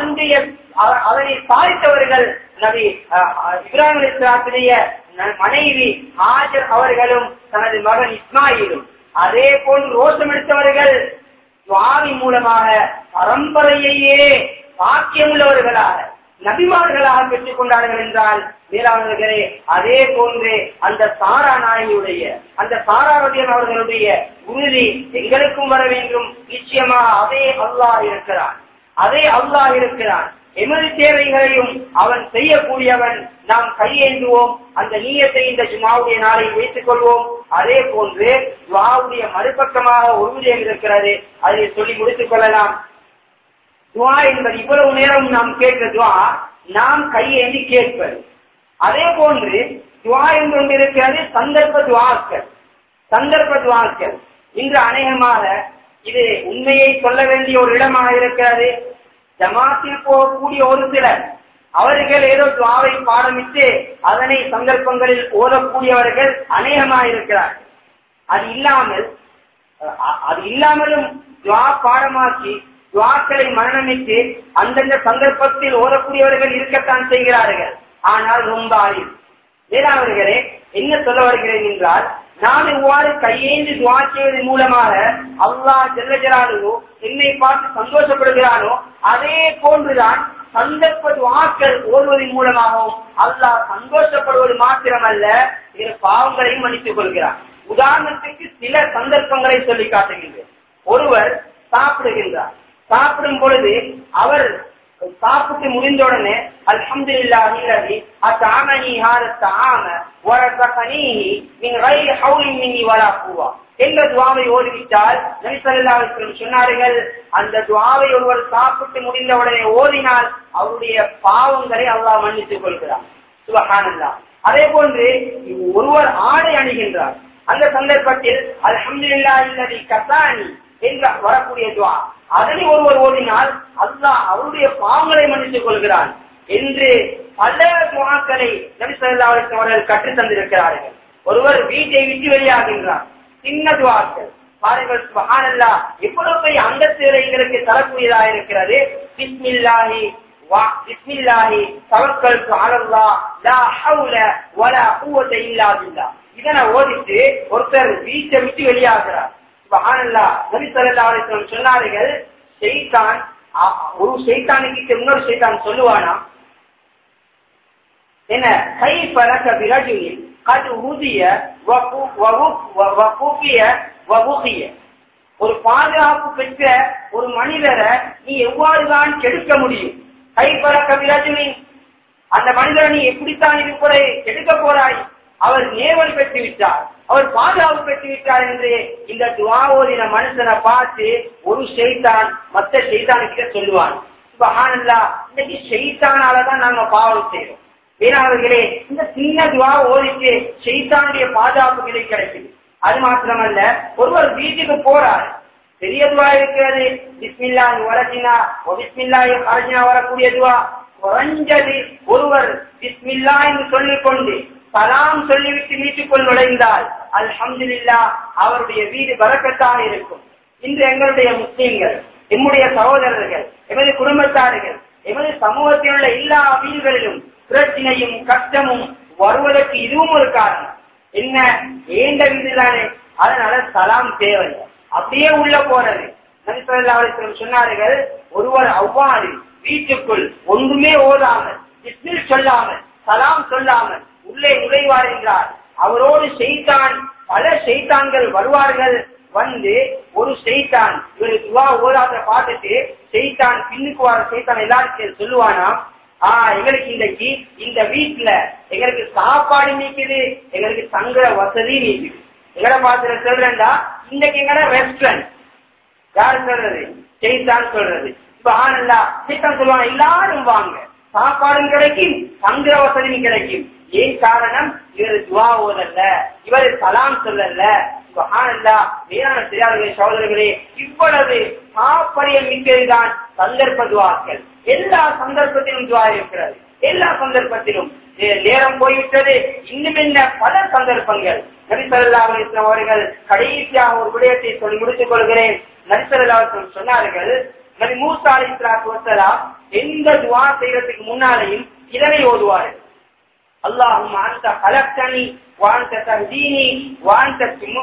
அதனை சாதித்தவர்கள் நபி இப்ராஹிம் அலைஹிஸ்ஸலாத்துடைய மனைவி ஹாஜர் அவர்களும் தனது மகன் இஸ்மாயிலும். அதே போன்று ரோஷம் எடுத்தவர்கள் துஆவின் மூலமாக பரம்பரையையே பாக்கியமுள்ளவர்களாக நபிமார்களாக பெற்றுக் கொண்டார்கள் என்றால் வேளாளர்களே, அதே போன்று அந்த சாரா நாயகியுடைய, அந்த சாரா ரலியல்லாஹு அவர்களுடைய உறுதி எங்களுக்கும் வர வேண்டும். நிச்சயமாக அதே அல்லாஹ் இருக்கிறான். எமது தேவைகளையும் அவன் செய்யக்கூடியவன். நாம் கையேந்துவோம், அந்த நீயத்தை இந்த ஜுமாவுடைய நாளில் வைத்துக் கொள்வோம். அதே போன்று துஆவுடைய மறுபக்கமாக ஒரு விடயம் இருக்கிறது, அதை சொல்லி முடித்துக் கொள்ளலாம். துஆ என்பது இவ்வளவு நேரம் நாம் கேட்க துஆ நாம் கையேந்தி கேட்பது. அதே போன்று துஆ என்று ஒன்று இருக்கிறது, சந்தர்ப்ப துஆக்கள். இன்று அநேகமாக இது உண்மையை சொல்ல வேண்டிய ஒரு இடமாக இருக்கிறது. ஜமாத்தில் போகக்கூடிய ஒரு சிலர் அவர்கள் ஏதோ துஆவை பாடமிட்டு அதனை சந்தர்ப்பங்களில் ஓதக்கூடியவர்கள் அநேகமாக இருக்கிறார்கள். அது இல்லாமலும் துஆ பாடமாக்கி துஆக்களை மரணமிட்டு அந்தந்த சந்தர்ப்பத்தில் ஓதக்கூடியவர்கள் இருக்கத்தான் செய்கிறார்கள். ஆனால் ரொம்ப அறிவு வேளாண்களே, என்ன சொல்ல வருகிறேன் என்றால், நான் இவ்வாறு கையேந்து துஆ செய்வதன் மூலமாக அல்லாஹ் ஜல்ல ஜலாலுஹு என்னை பார்த்து சந்தோஷப்படுகிறானோ அதே போன்றுதான் சந்தர்ப்ப துஆக்கள் ஓதுவதன் மூலமாகவும் அல்லாஹ் சந்தோஷப்படுவது மாத்திரமல்ல, இரு பாவங்களையும் மன்னித்துக் கொள்கிறார். உதாரணத்துக்கு சில சந்தர்ப்பங்களை சொல்லி காட்டுகின்றேன். ஒருவர் சாப்பிடுகின்றார். சாப்பிடும் பொழுது அவர் சாப்பிட்டு முடிந்தவுடனே அல்ஹம்துலில்லாஹி அல்லதி அத்அமனி ஹாதா தஆம வ ரஸகனீஹி மின் கைரி ஹவுலின் மின்னி வலா குவா என்ற துஆவை ஓதிவிட்டால் நபி ஸல்லல்லாஹு அலைஹி வஸல்லம் சொன்னார்கள், அந்த துஆவை ஒருவர் சாப்பிட்டு முடிந்தவுடனே ஓதினால் அவருடைய பாவங்களை அல்லாஹ் மன்னித்துக் கொள்கிறார். சுப்ஹானல்லாஹ். அதே போன்று ஒருவர் ஆடை அணிகின்றார். அந்த சந்தர்ப்பத்தில் அல்ஹம்துலில்லாஹி அல்லதி கஸானி என்ற வரக்கூடிய துஆ, அதனை ஒருவர் ஓதினால் அல்லாஹ் அவருடைய பாவங்களை மன்னித்துக் கொள்கிறான் என்று பல துஆக்களை நபி ஸல்லல்லாஹு அலைஹி வஸல்லம் அவர்கள் கற்றுத் தந்திருக்கிறார்கள். ஒருவர் வீட்டை விட்டு வெளியாகின்றார். சின்ன துஆக்கள் பாருங்கள். சுப்ஹானல்லாஹ், எவ்வளவு பெரிய அந்தஸ்து எங்களுக்கு தரக்கூடியதாக இருக்கிறது. பிஸ்மில்லாஹி பிஸ்மில்லாஹி தவக்கல்து அலல்லாஹ் லா ஹவுல வலா குவத இல்லா பில்லாஹ். இதனை ஓதிட்டு ஒருத்தர் வீட்டை விட்டு வெளியாகிறார். சுப்ஹானல்லாஹ், நபி ஸல்லல்லாஹு அலைஹி வஸல்லம் சொன்னார்கள், ஷைத்தான் ஒரு ஷைத்தானுக்கு இன்னொரு ஷைத்தான் சொல்லுவானா, என்ன கைஃப லக பிரஜுலின் கத் உதிய வகுபிய வகுகிய, ஒரு பாதுகாப்பு பெற்ற ஒரு மனிதரை நீ எவ்வாறுதான் கெடுக்க முடியும்? கைஃப லக பிரஜுலின், அந்த மனிதரை நீ எப்படித்தான் இருக்கிறே கெடுக்க போறாய்? அவர் நேவல் பெற்று விட்டார், அவர் பாதுகாப்பு பெற்று விட்டார் என்று இந்த துஆ ஓதின மனுஷனை பார்த்து ஒரு ஷைத்தான் மற்ற ஷைத்தானுக்கிட்ட சொல்லுவான். சுப்ஹானல்லாஹ், இன்னைக்கு ஷைத்தானாலதான் நாங்க பாவம் செய்யறோம். வீணாவர்களே, இந்த சின்ன துஆ ஓதிட்டு ஷைத்தானுடைய பாதுகாப்புகளை கிடைக்குது. அது மாத்திரமல்ல, ஒருவர் வீட்டுக்கு போறார், பெரிய துஆ இருக்கிறது, பிஸ்மில்லாஹி வலஜினா வ பிஸ்மில்லாஹி ஹரஜினா வரக்கூடிய துஆ. குறைஞ்சது ஒருவர் பிஸ்மில்லாஹ் என்று சொல்லிக்கொண்டு சலாம் சொல்லிவிட்டு வீட்டுக்குள் நுழைந்தால் அல்ஹம்துலில்லாஹ் அவருடைய வீடு பரக்கத்தாக இருக்கும். இன்று எங்களுடைய முஸ்லிம்கள், எம்முடைய சகோதரர்கள், எமது குடும்பத்தார்கள், எமது சமூகத்தில் உள்ள எல்லா வீடுகளிலும் பிரச்சனையும் கஷ்டமும் வருவதற்கு இதுவும் ஒரு காரணம். என்ன, ஏண்ட வீடுதானே, அதனால சலாம் தேவை, அப்படியே உள்ள போறது. நபி ஸல்லல்லாஹு அலைஹி வஸல்லம் சொன்னார்கள், ஒருவர் அவ்வாறு வீட்டுக்குள் ஒன்றுமே ஓதாமல் பிஸ்மில் சொல்லாமல் சலாம் சொல்லாமல் உள்ளே நுழைவார் என்றார், அவரோடு ஷைத்தான் பல ஷைத்தான்கள் வருவார்கள். வந்து ஒரு ஷைத்தான் இவரு துஆ ஓதாத பார்த்துட்டு ஷைத்தான் பின்னுக்கு வர ஷைத்தான் எல்லாருக்கும் சொல்லுவானா, எங்களுக்கு இன்றைக்கு இந்த வீட்டுல எங்களுக்கு சாப்பாடு நீக்குது, எங்களுக்கு தங்குற வசதி நீக்குது. எங்களை பார்த்து சொல்றேன்டா, இன்னைக்கு எங்கட ரெஸ்டாரண்ட் யாரு சொல்றது? ஷைத்தான் சொல்றது. சுப்ஹானல்லாஹ், ஷைத்தான் சொல்லுவாங்க, எல்லாரும் வாங்க, சாப்பாடும் கிடைக்கும், தங்குற வசதியும் கிடைக்கும். ஏன் காரணம்? இவர் துஆ ஓதல்ல, இவர் சலாம் சொல்லல. சுப்ஹானல்லாஹ், மேலான பெரியார்களே சகோதரர்களே, இவ்வளவு சாப்பரியம் மிக்கதுதான் சந்தர்ப்ப துஆக்கள். எல்லா சந்தர்ப்பத்திலும் துஆ இருக்கிறது, எல்லா சந்தர்ப்பத்திலும். நேரம் போய்விட்டது, இன்னும் என்ன பல சந்தர்ப்பங்கள். நபி ஸல்லல்லாஹு அலைஹி வஸல்லம் அவர்கள் கடைசியாக ஒரு விடயத்தை சொல்லி முடித்துக் கொள்கிறேன். நபி ஸல்லல்லாஹு அலைஹி வஸல்லம் சொன்னார்கள், நபி மூஸா அலைஹிஸ்ஸலாத்து வஸ்ஸலாம் எந்த துஆ செய்யறதுக்கு முன்னாலேயும் இதனை ஓதுவார்கள். அல்லாஹும்ம அன்த கலக்தனி وأنت تهديني وأنت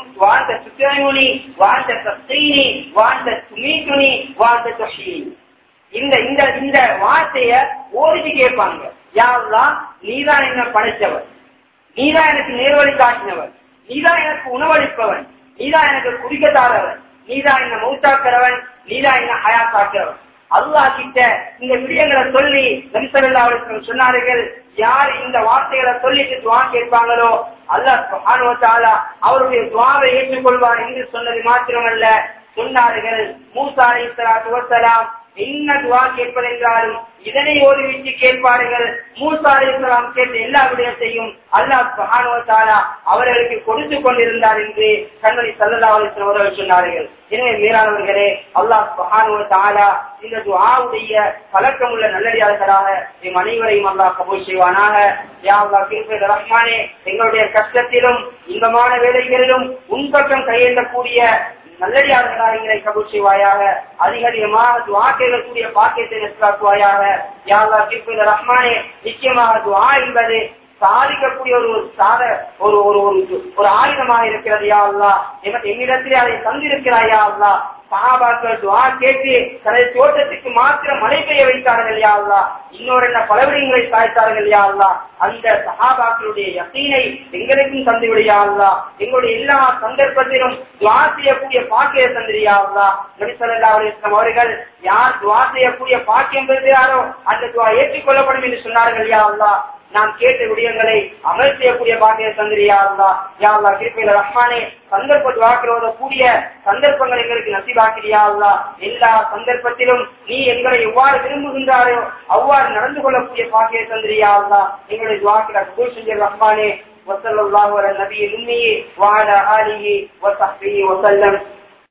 تطعمني وأنت تسقيني وأنت تميتني وأنت تحييني. இந்த இந்த இந்த வார்த்தைய ஓடி கேட்பாங்க. யா அல்லாஹ், நீதான் என்ன படைத்தவர், நீதான் எனக்கு நேர்வழி காட்டினவர், நீதான் எனக்கு உணவளிப்பவன், நீதான் எனக்கு குடிக்கத்தாதவன், நீதான் என்ன மௌத்தாக்கிறவன், நீதான் என்ன ஹயாத்தாக்கிறவன். அல்லாஹ் கிட்ட இந்த விடயங்களை சொல்லி நபி ஸல்லல்லாஹு அலைஹி வஸல்லம் சொன்னார்கள், யார் இந்த வார்த்தைகளை சொல்லிட்டு துஆ கேட்பாங்களோ அல்லாஹ் சுப்ஹானஹு வ தஆலா அவருடைய துஆவை ஏற்றுக்கொள்வார் என்று சொன்னது மாத்திரமல்ல, சொன்னார்கள் மூஸா அலைஹிஸ்ஸலாத்து வஸ்ஸலாம் என்ன துஆ கேட்பதென்றாலும் இதனை ஓதிவிட்டு கேட்பார்கள். மூஸா அலைஹிஸ்ஸலாம் கேட்ட எல்லா விடயத்தையும் அல்லாஹ் சுப்ஹானஹு வ தஆலா அவர்களுக்கு கொடுத்து கொண்டிருந்தார் என்று கண்மணி ஸல்லல்லாஹு அலைஹி வஸல்லம் அவர்கள் சொன்னார்கள். எனவே மேலானவர்களே, அல்லாஹ் சுப்ஹானஹு வ தஆலா இந்த துஆவுடைய பழக்கமுள்ள நல்லடியார்களாக எம் அனைவரையும் அல்லாஹ் கபூல் செய்வானாக. யா அல்லாஹ், கிருபையுள்ள ரஹ்மானே, எங்களுடைய கஷ்டத்திலும் இன்பமான வேலைகளிலும் உன்பக்கம் கையெழுந்தக்கூடிய நல்லடியார்களாக எங்களை கபூல் செய்வாயாக. அதிகமாக துஆ கேட்கக்கூடிய பாக்கியத்தை நசிபாக்குவாயாக. யா அல்லாஹ் கிஃபில் ரஹ்மானே, நிச்சயமாக துஆ என்பது சாதிக்கக்கூடிய ஒரு ஆயுதமாக இருக்கிறது. யா அல்லாஹ் எம்மிடத்திலே அதை தந்திருக்கிறாய். யா அல்லாஹ் சஹாபாக்கள் துஆ கேட்டு தனது தோட்டத்துக்கு மாத்திரம் மழை பெய்ய வைத்தார்கள். யா அல்லாஹ் இன்னொரு என்ன பலவிடங்களை சாய்த்தார்கள். யா அல்லாஹ் அந்த சஹாபாக்களுடைய யகீனை எங்களுக்கும் தந்துவிடு. யா அல்லாஹ் எங்களுடைய எல்லா சந்தர்ப்பத்திலும் துஆ செய்யக்கூடிய பாக்கிய தந்திரு. யா அல்லாஹ் நபி ஸல்லல்லாஹு அலைஹி வஸல்லம் அவர்கள் யார் துஆ செய்யக்கூடிய பாக்கியம் பெறுகிறாரோ அந்த துஆ ஏற்றுக்கொள்ளப்படும் என்று சொன்னார்கள். யா அல்லாஹ் நாம் கேட்ட விடயங்களை அமல் செய்யக்கூடிய பாக்கிய தந்திரு. யா அல்லாஹ் யா அல்லாஹ் கிருபையில ரஹ்மானே, சந்தர்ப்ப துஆக்களோட கூடிய சந்தர்ப்பங்கள் எங்களுக்கு நசீபாக்கிறியா அல்லாஹ். எல்லா சந்தர்ப்பத்திலும் நீ எங்களை எவ்வாறு விரும்புகின்றாரோ அவ்வாறு நடந்து கொள்ளக்கூடிய பாக்கிய தந்திரியா அல்லாஹ். எங்களுடைய துஆக்களை கபூல் செஞ்ச ரஹ்மானே. வஸல்லல்லாஹு அலா நபியில் உம்மி வ அலா ஆலிஹி வ ஸஹ்பிஹி வஸல்லம்.